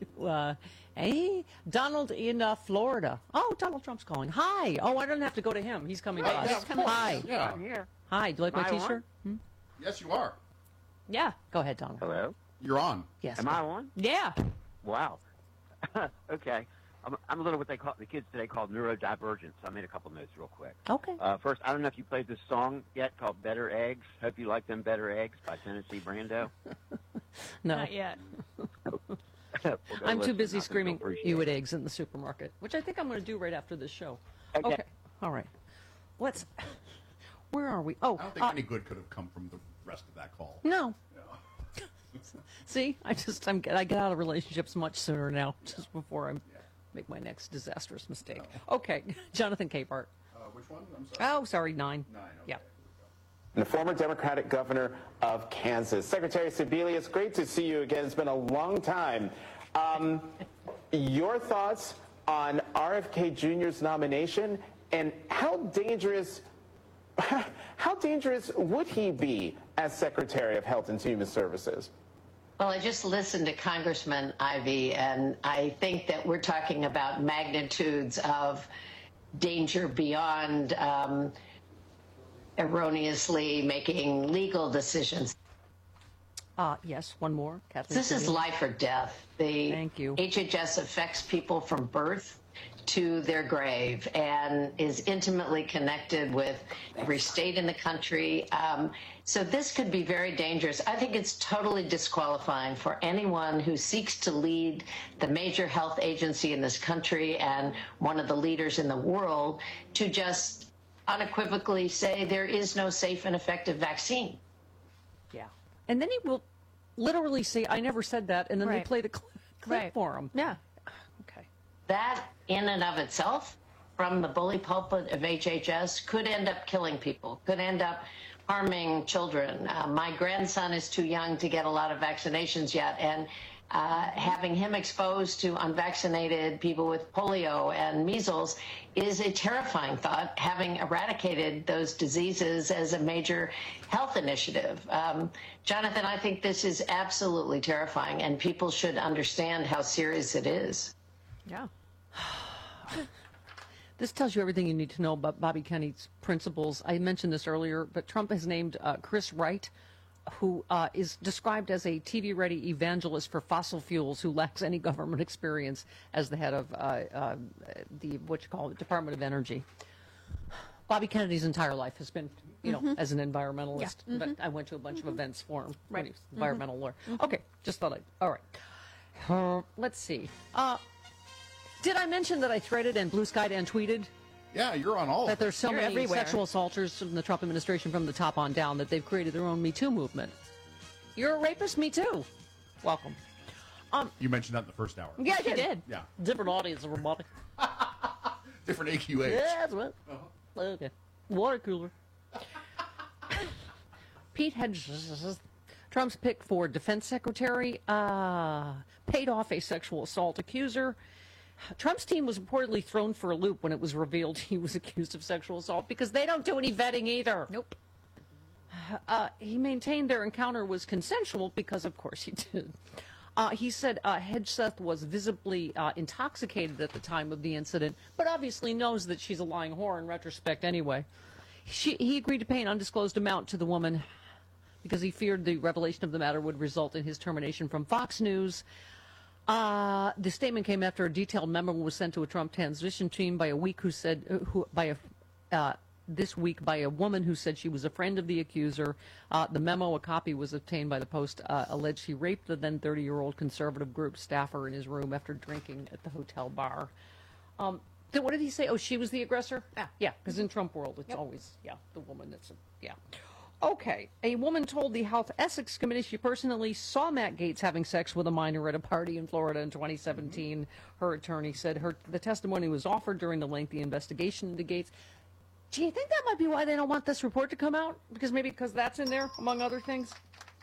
L: to Donald in Florida. Oh, Donald Trump's calling. Hi. Oh, I don't have to go to him. He's coming to us. Hi.
R: Yeah. I'm here.
L: Hi. Do you like my T-shirt?
T: Yes, you are.
L: Yeah. Go ahead, Donald.
S: Hello?
T: You're on.
L: Yes.
S: Am I on?
L: Yeah.
S: Wow. Okay. I'm a little what the kids today call neurodivergent, so I made a couple notes real quick.
L: Okay.
S: First, I don't know if you played this song yet called Better Eggs. Hope you like them better eggs by Tennessee Brando.
L: No.
Q: Not yet.
L: I'm too busy screaming, "You at eggs" in the supermarket, which I think I'm going to do right after this show. Okay. All right. Let's. Where are we? Oh.
T: I don't think any good could have come from the rest of that call.
L: No. See, I get out of relationships much sooner now, just before I make my next disastrous mistake. Okay, Jonathan Capehart.
T: Which one? I'm sorry.
L: Oh, sorry, 9.
T: 9. Okay.
L: Yeah.
E: and the former Democratic governor of Kansas. Secretary Sebelius, great to see you again. It's been a long time. Your thoughts on RFK Jr.'s nomination, and how dangerous would he be as Secretary of Health and Human Services?
U: Well, I just listened to Congressman Ivey, and I think that we're talking about magnitudes of danger beyond erroneously making legal decisions.
L: Yes, one more. Kathleen,
U: this is life or death.
L: Thank you.
U: HHS affects people from birth to their grave and is intimately connected with every state in the country. So this could be very dangerous. I think it's totally disqualifying for anyone who seeks to lead the major health agency in this country and one of the leaders in the world to just unequivocally say there is no safe and effective vaccine.
L: Yeah. And then he will literally say, I never said that, and then they play the clip for him.
U: Yeah.
L: Okay.
U: That in and of itself, from the bully pulpit of HHS, could end up killing people, could end up harming children. My grandson is too young to get a lot of vaccinations yet, and having him exposed to unvaccinated people with polio and measles is a terrifying thought, having eradicated those diseases as a major health initiative. Jonathan, I think this is absolutely terrifying, and people should understand how serious it is.
L: Yeah. This tells you everything you need to know about Bobby Kennedy's principles. I mentioned this earlier, but Trump has named Chris Wright, who is described as a TV-ready evangelist for fossil fuels who lacks any government experience, as the head of the Department of Energy. Bobby Kennedy's entire life has been, as an environmentalist.
Q: Yeah.
L: But I went to a bunch of events for him.
Q: Right.
L: When he was environmental lawyer. Okay, just thought all right. Let's see. Did I mention that I threaded and blue skied and tweeted?
T: Yeah, you're on all of
L: that there's so
Q: You're
L: many
Q: everywhere.
L: sexual assaulters in the Trump administration from the top on down that they've created their own Me Too movement. You're a rapist, me too. Welcome.
T: You mentioned that in the first hour.
L: Yeah, I did.
T: Yeah.
L: Different audience, everybody.
T: Different AQH.
L: Yeah, that's right. Okay. Water cooler. Pete Hedges, Trump's pick for defense secretary, paid off a sexual assault accuser. Trump's team was reportedly thrown for a loop when it was revealed he was accused of sexual assault because they don't do any vetting either.
Q: Nope.
L: He maintained their encounter was consensual because, of course, he did. He said Hedgeseth was visibly intoxicated at the time of the incident, but obviously knows that she's a lying whore in retrospect anyway. He agreed to pay an undisclosed amount to the woman because he feared the revelation of the matter would result in his termination from Fox News. The statement came after a detailed memo was sent to a Trump transition team by a this week by a woman who said she was a friend of the accuser. The memo, a copy was obtained by the Post, alleged he raped the then 30-year-old conservative group staffer in his room after drinking at the hotel bar. What did he say? Oh, she was the aggressor? Yeah, because in Trump world, it's always, the woman that's, Okay, a woman told the Health Essex Committee she personally saw Matt Gaetz having sex with a minor at a party in Florida in 2017. Her attorney said the testimony was offered during the lengthy investigation into Gaetz. Do you think that might be why they don't want this report to come out? Because that's in there, among other things?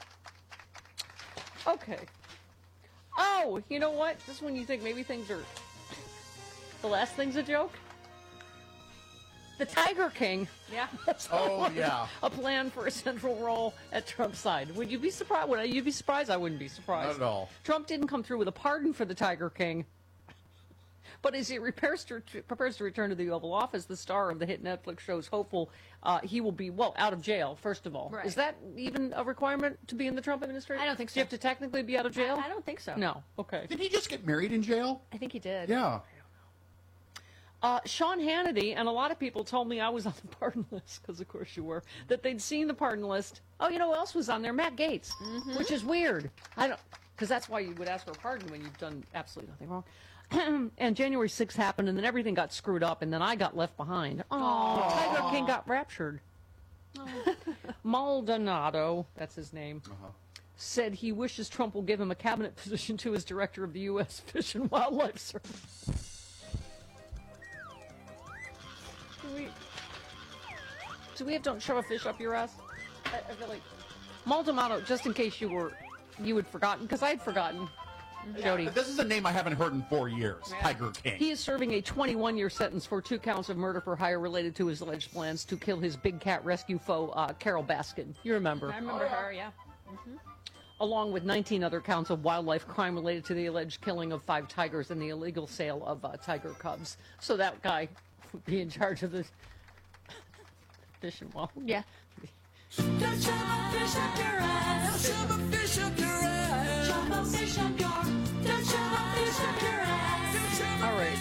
L: Okay. Oh, you know what? This is when you think maybe things are... The last thing's a joke? The Tiger King.
Q: Yeah.
L: A plan for a central role at Trump's side. Would you be surprised? Would you be surprised? I wouldn't be surprised.
T: Not at all.
L: Trump didn't come through with a pardon for the Tiger King. But as he prepares to return to the Oval Office, the star of the hit Netflix show is hopeful he will be, out of jail, first of all.
Q: Right.
L: Is that even a requirement to be in the Trump administration?
Q: I don't think so.
L: Do you have to technically be out of jail?
Q: I don't think so.
L: No. Okay.
T: Did he just get married in jail?
Q: I think he did.
T: Yeah.
L: Sean Hannity, and a lot of people told me I was on the pardon list, because of course you were, that they'd seen the pardon list. Oh, you know who else was on there? Matt Gaetz, which is weird. Because that's why you would ask for a pardon when you've done absolutely nothing wrong. And January 6th happened, and then everything got screwed up, and then I got left behind. Oh, Tiger King got raptured. Maldonado, that's his name, said he wishes Trump will give him a cabinet position to as director of the U.S. Fish and Wildlife Service. Do we have don't shove a fish up your ass? I feel like Maldonado, just in case you had forgotten, because I had forgotten. Jody.
T: This is a name I haven't heard in 4 years. Yeah. Tiger King.
L: He is serving a 21-year sentence for 2 counts of murder for hire related to his alleged plans to kill his big cat rescue foe, Carol Baskin. You remember?
Q: I remember her, yeah.
L: Mm-hmm. Along with 19 other counts of wildlife crime related to the alleged killing of 5 tigers and the illegal sale of tiger cubs. So that guy would be in charge of the fish and wild.
Q: Yeah.
C: Don't shove a fish up your ass. Don't shove a fish up your ass. Shove a fish up your. Don't shove a fish up your ass.
L: All right.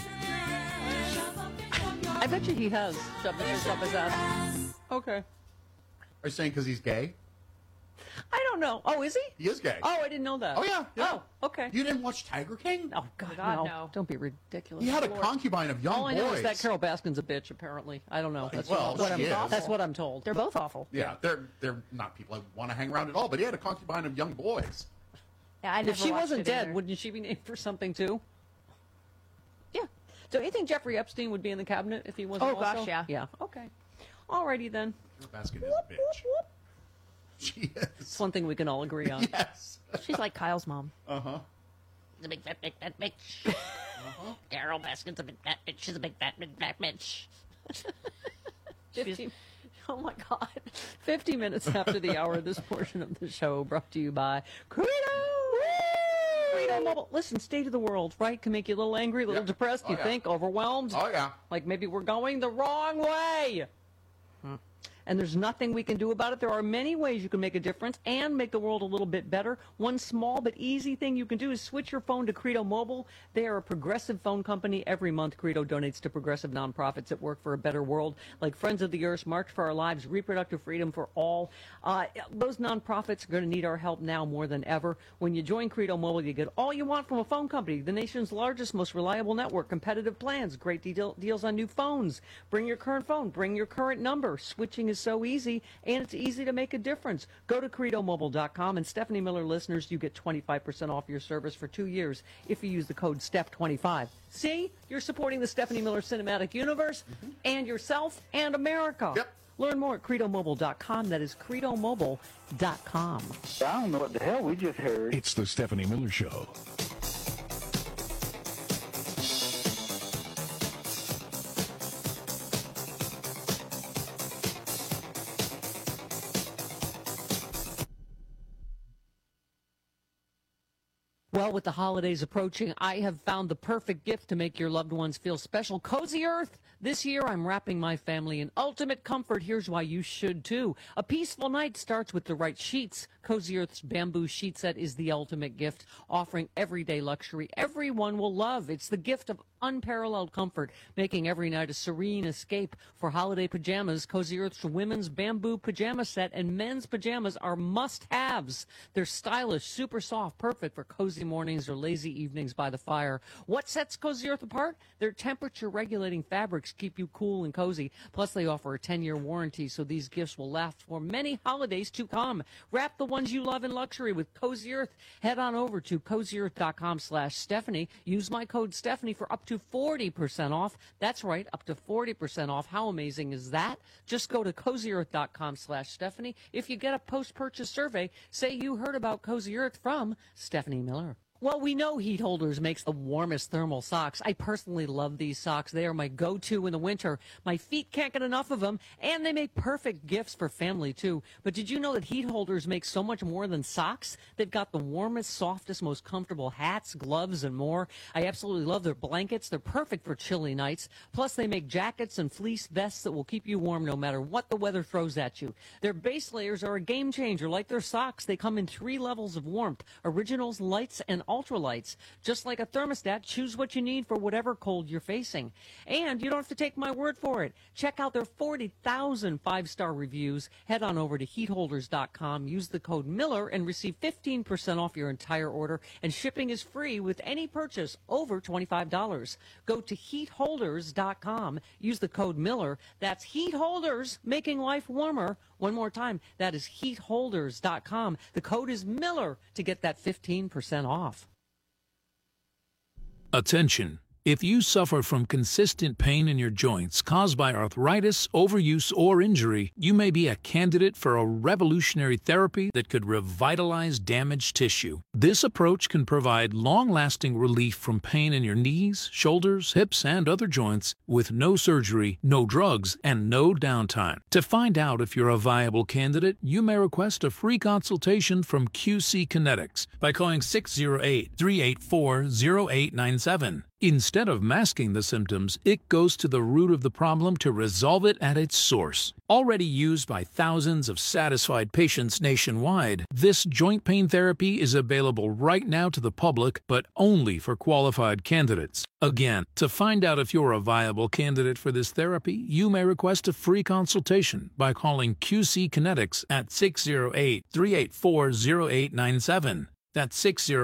L: I bet you he has shoved a fish up his ass. Okay.
T: Are you saying because he's gay?
L: I don't know. Oh, is he?
T: He is gay.
L: Oh, I didn't know that.
T: Oh, yeah.
L: Oh, okay.
T: You didn't watch Tiger King?
L: Oh, God, no. Don't be ridiculous.
T: He had a concubine of young boys.
L: All I know is that Carol Baskin's a bitch, apparently. I don't know. That's what I'm told.
Q: They're both awful.
T: Yeah, they're not people I want to hang around at all, but he had a concubine of young boys.
Q: Yeah,
L: if she wasn't dead, wouldn't she be named for something, too? Yeah. So you think Jeffrey Epstein would be in the cabinet if he wasn't also?
Q: Gosh, yeah.
L: Yeah, okay. Alrighty, then.
T: Carol Baskin is a bitch. She is.
L: It's one thing we can all agree on.
T: Yes.
Q: She's like Kyle's mom.
T: Uh-huh.
Q: She's a big fat bitch. Uh-huh. Carol Baskin's a big fat bitch. She's a big fat bitch.
L: 50, oh, my God. 50 minutes after the hour, this portion of the show brought to you by Credo! Credo Mobile. Listen, state of the world, right? Can make you a little angry, a little depressed, you think, overwhelmed.
T: Oh, yeah.
L: Like maybe we're going the wrong way. And there's nothing we can do about it. There are many ways you can make a difference and make the world a little bit better. One small but easy thing you can do is switch your phone to Credo Mobile. They are a progressive phone company. Every month, Credo donates to progressive nonprofits that work for a better world, like Friends of the Earth, March for Our Lives, Reproductive Freedom for All. Those nonprofits are going to need our help now more than ever. When you join Credo Mobile, you get all you want from a phone company, the nation's largest, most reliable network, competitive plans, great deals on new phones. Bring your current phone, bring your current number. Switching is so easy, and it's easy to make a difference. Go to CredoMobile.com, and Stephanie Miller listeners, you get 25% off your service for 2 years if you use the code STEPH25. See? You're supporting the Stephanie Miller Cinematic Universe and yourself and America.
T: Yep.
L: Learn more at CredoMobile.com. That is CredoMobile.com.
H: I don't know what the hell we just heard.
A: It's the Stephanie Miller Show.
L: Well, with the holidays approaching, I have found the perfect gift to make your loved ones feel special. Cozy Earth. This year, I'm wrapping my family in ultimate comfort. Here's why you should, too. A peaceful night starts with the right sheets. Cozy Earth's bamboo sheet set is the ultimate gift, offering everyday luxury everyone will love. It's the gift of unparalleled comfort, making every night a serene escape. For holiday pajamas, Cozy Earth's women's bamboo pajama set and men's pajamas are must-haves. They're stylish, super soft, perfect for cozy mornings or lazy evenings by the fire. What sets Cozy Earth apart? Their temperature-regulating fabrics keep you cool and cozy. Plus, they offer a 10-year warranty, so these gifts will last for many holidays to come. Wrap the ones you love in luxury with Cozy Earth. Head on over to CozyEarth.com/Stephanie. Use my code Stephanie for up to 40% off. That's right, up to 40% off. How amazing is that? Just go to CozyEarth.com/Stephanie. If you get a post-purchase survey, say you heard about Cozy Earth from Stephanie Miller. Well, we know Heat Holders makes the warmest thermal socks. I personally love these socks. They are my go-to in the winter. My feet can't get enough of them, and they make perfect gifts for family, too. But did you know that Heat Holders make so much more than socks? They've got the warmest, softest, most comfortable hats, gloves, and more. I absolutely love their blankets. They're perfect for chilly nights. Plus, they make jackets and fleece vests that will keep you warm no matter what the weather throws at you. Their base layers are a game changer. Like their socks, they come in 3 levels of warmth: originals, lights, and ultralights. Just like a thermostat, choose what you need for whatever cold you're facing. And you don't have to take my word for it. Check out their 40,000 5-star reviews. Head on over to heatholders.com. Use the code Miller and receive 15% off your entire order. And shipping is free with any purchase over $25. Go to heatholders.com. Use the code Miller. That's Heat Holders, making life warmer. One more time, that is heatholders.com. The code is Miller to get that 15% off.
A: Attention.
N: If you suffer from consistent pain in your joints caused by arthritis, overuse, or injury, you may be a candidate for a revolutionary therapy that could revitalize damaged tissue. This approach can provide long-lasting relief from pain in your knees, shoulders, hips, and other joints with no surgery, no drugs, and no downtime. To find out if you're a viable candidate, you may request a free consultation from QC Kinetics by calling 608-384-0897. Instead of masking the symptoms, it goes to the root of the problem to resolve it at its source. Already used by thousands of satisfied patients nationwide, this joint pain therapy is available right now to the public, but only for qualified candidates. Again, to find out if you're a viable candidate for this therapy, you may request a free consultation by calling QC Kinetics at 608-384-0897. That's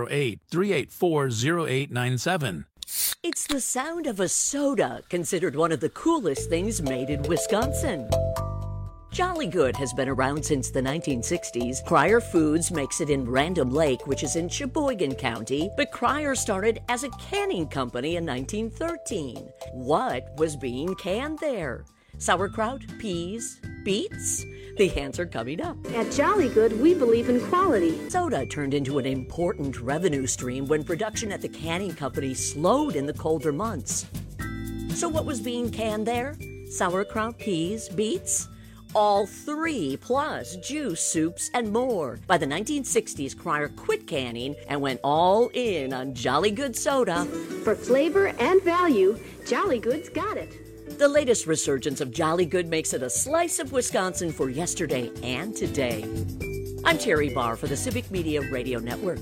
N: 608-384-0897.
V: It's the sound of a soda, considered one of the coolest things made in Wisconsin. Jolly Good has been around since the 1960s. Cryer Foods makes it in Random Lake, which is in Sheboygan County, but Cryer started as a canning company in 1913. What was being canned there? Sauerkraut, peas, beets? The answer coming up.
W: At Jolly Good, we believe in quality.
V: Soda turned into an important revenue stream when production at the canning company slowed in the colder months. So what was being canned there? Sauerkraut, peas, beets? All three, plus juice, soups, and more. By the 1960s, Cryer quit canning and went all in on Jolly Good soda.
W: For flavor and value, Jolly Good's got it.
V: The latest resurgence of Jolly Good makes it a slice of Wisconsin for yesterday and today. I'm Terry Barr for the Civic Media Radio Network.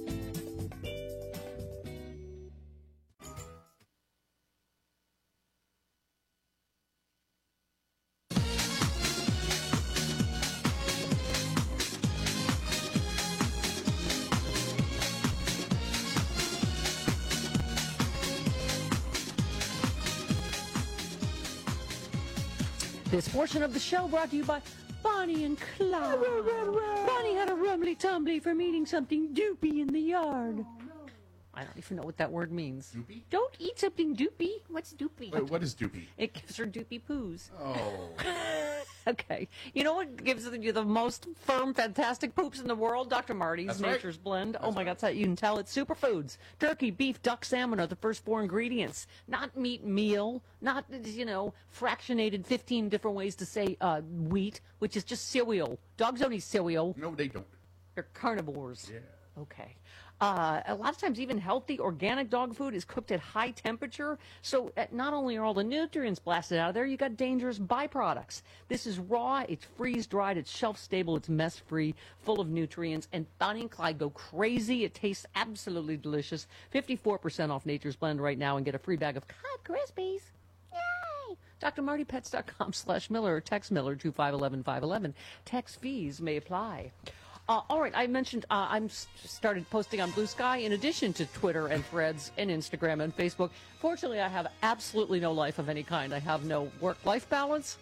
L: This portion of the show brought to you by Bonnie and Clyde. Bonnie had a rumbly-tumbly from eating something doopy in the yard. Oh, no. I don't even know what that word means.
T: Doopy?
L: Don't eat something doopy. What's doopy?
T: Wait, what is doopy?
L: It gives her doopy poos.
T: Oh.
L: Okay. You know what gives you the most firm, fantastic poops in the world? Dr. Marty's
T: That's
L: Nature's
T: right.
L: Blend.
T: That's
L: Oh my God, so you can tell it's superfoods. Turkey, beef, duck, salmon are the first four ingredients. Not meat, meal, not, fractionated 15 different ways to say wheat, which is just cereal. Dogs don't eat cereal.
T: No, they don't.
L: They're carnivores.
T: Yeah.
L: Okay. A lot of times even healthy organic dog food is cooked at high temperature, so not only are all the nutrients blasted out of there, you got dangerous byproducts. This is raw, it's freeze-dried, it's shelf-stable, it's mess-free, full of nutrients, and Bonnie and Clyde go crazy. It tastes absolutely delicious. 54% off Nature's Blend right now and get a free bag of Cod Krispies. Yay! DrMartyPets.com/Miller or text Miller to 511-511. Text fees may apply. All right, I mentioned I'm started posting on Blue Sky in addition to Twitter and Threads and Instagram and Facebook. Fortunately, I have absolutely no life of any kind. I have no work-life balance.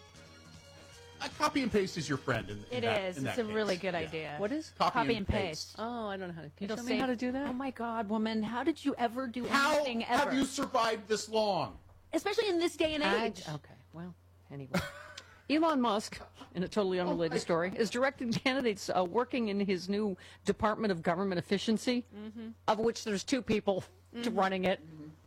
T: Copy and paste is your friend.
X: It is. It's a really good idea.
L: What is?
X: Copy and paste.
L: Oh, I don't know how to. Can you
X: It'll
L: tell me how to do that?
X: Oh my God, woman! How did you ever do
T: How
X: anything ever?
T: have you survived this long?
X: Especially in this day and age.
L: Okay, well, anyway. Elon Musk, in a totally unrelated story, is directing candidates working in his new Department of Government Efficiency, of which there's two people running it,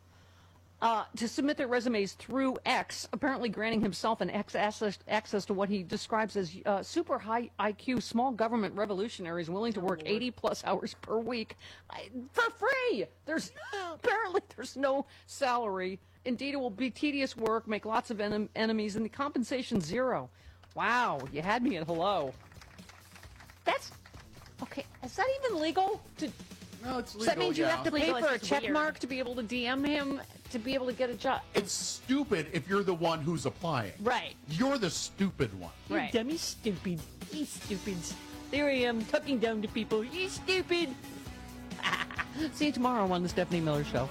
L: to submit their resumes through X, apparently granting himself an access to what he describes as super high IQ small government revolutionaries willing to work 80-plus hours per week for free. Apparently there's no salary. Indeed, it will be tedious work, make lots of enemies, and the compensation zero. Wow, you had me at hello. That's okay. Is that even legal?
T: No, it's legal.
L: So that means you have to pay
X: legal,
L: for a
X: it's just
L: check
X: weird.
L: mark to be able to DM him to be able to get a job.
T: It's stupid if you're the one who's applying.
X: Right.
T: You're the stupid one.
X: Right.
L: You dummy stupid. You stupids. There I am, talking down to people. You stupid. See you tomorrow on the Stephanie Miller Show.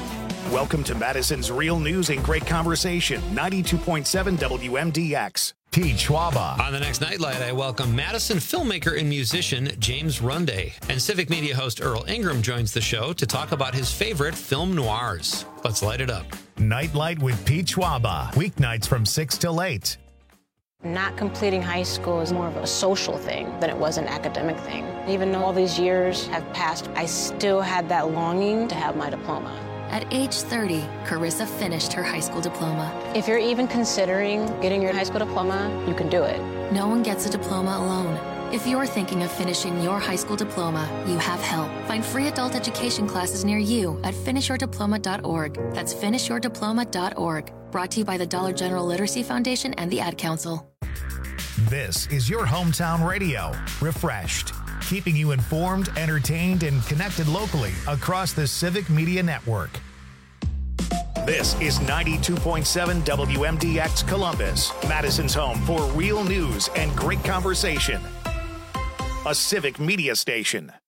A: Welcome to Madison's Real News and Great Conversation, 92.7 WMDX. Pete Schwaba.
D: On the next Nightlight, I welcome Madison filmmaker and musician James Runday. And Civic Media host Earl Ingram joins the show to talk about his favorite film noirs. Let's light it up.
A: Nightlight with Pete Schwaba. Weeknights from 6 till 8.
F: Not completing high school is more of a social thing than it was an academic thing. Even though all these years have passed, I still had that longing to have my diploma.
I: At age 30, Carissa finished her high school diploma.
F: If you're even considering getting your high school diploma, you can do it.
I: No one gets a diploma alone. If you're thinking of finishing your high school diploma, you have help. Find free adult education classes near you at finishyourdiploma.org. That's finishyourdiploma.org. Brought to you by the Dollar General Literacy Foundation and the Ad Council.
A: This is your hometown radio, refreshed, keeping you informed, entertained, and connected locally across the Civic Media Network. This is 92.7 WMDX Columbus, Madison's home for real news and great conversation. A Civic Media station.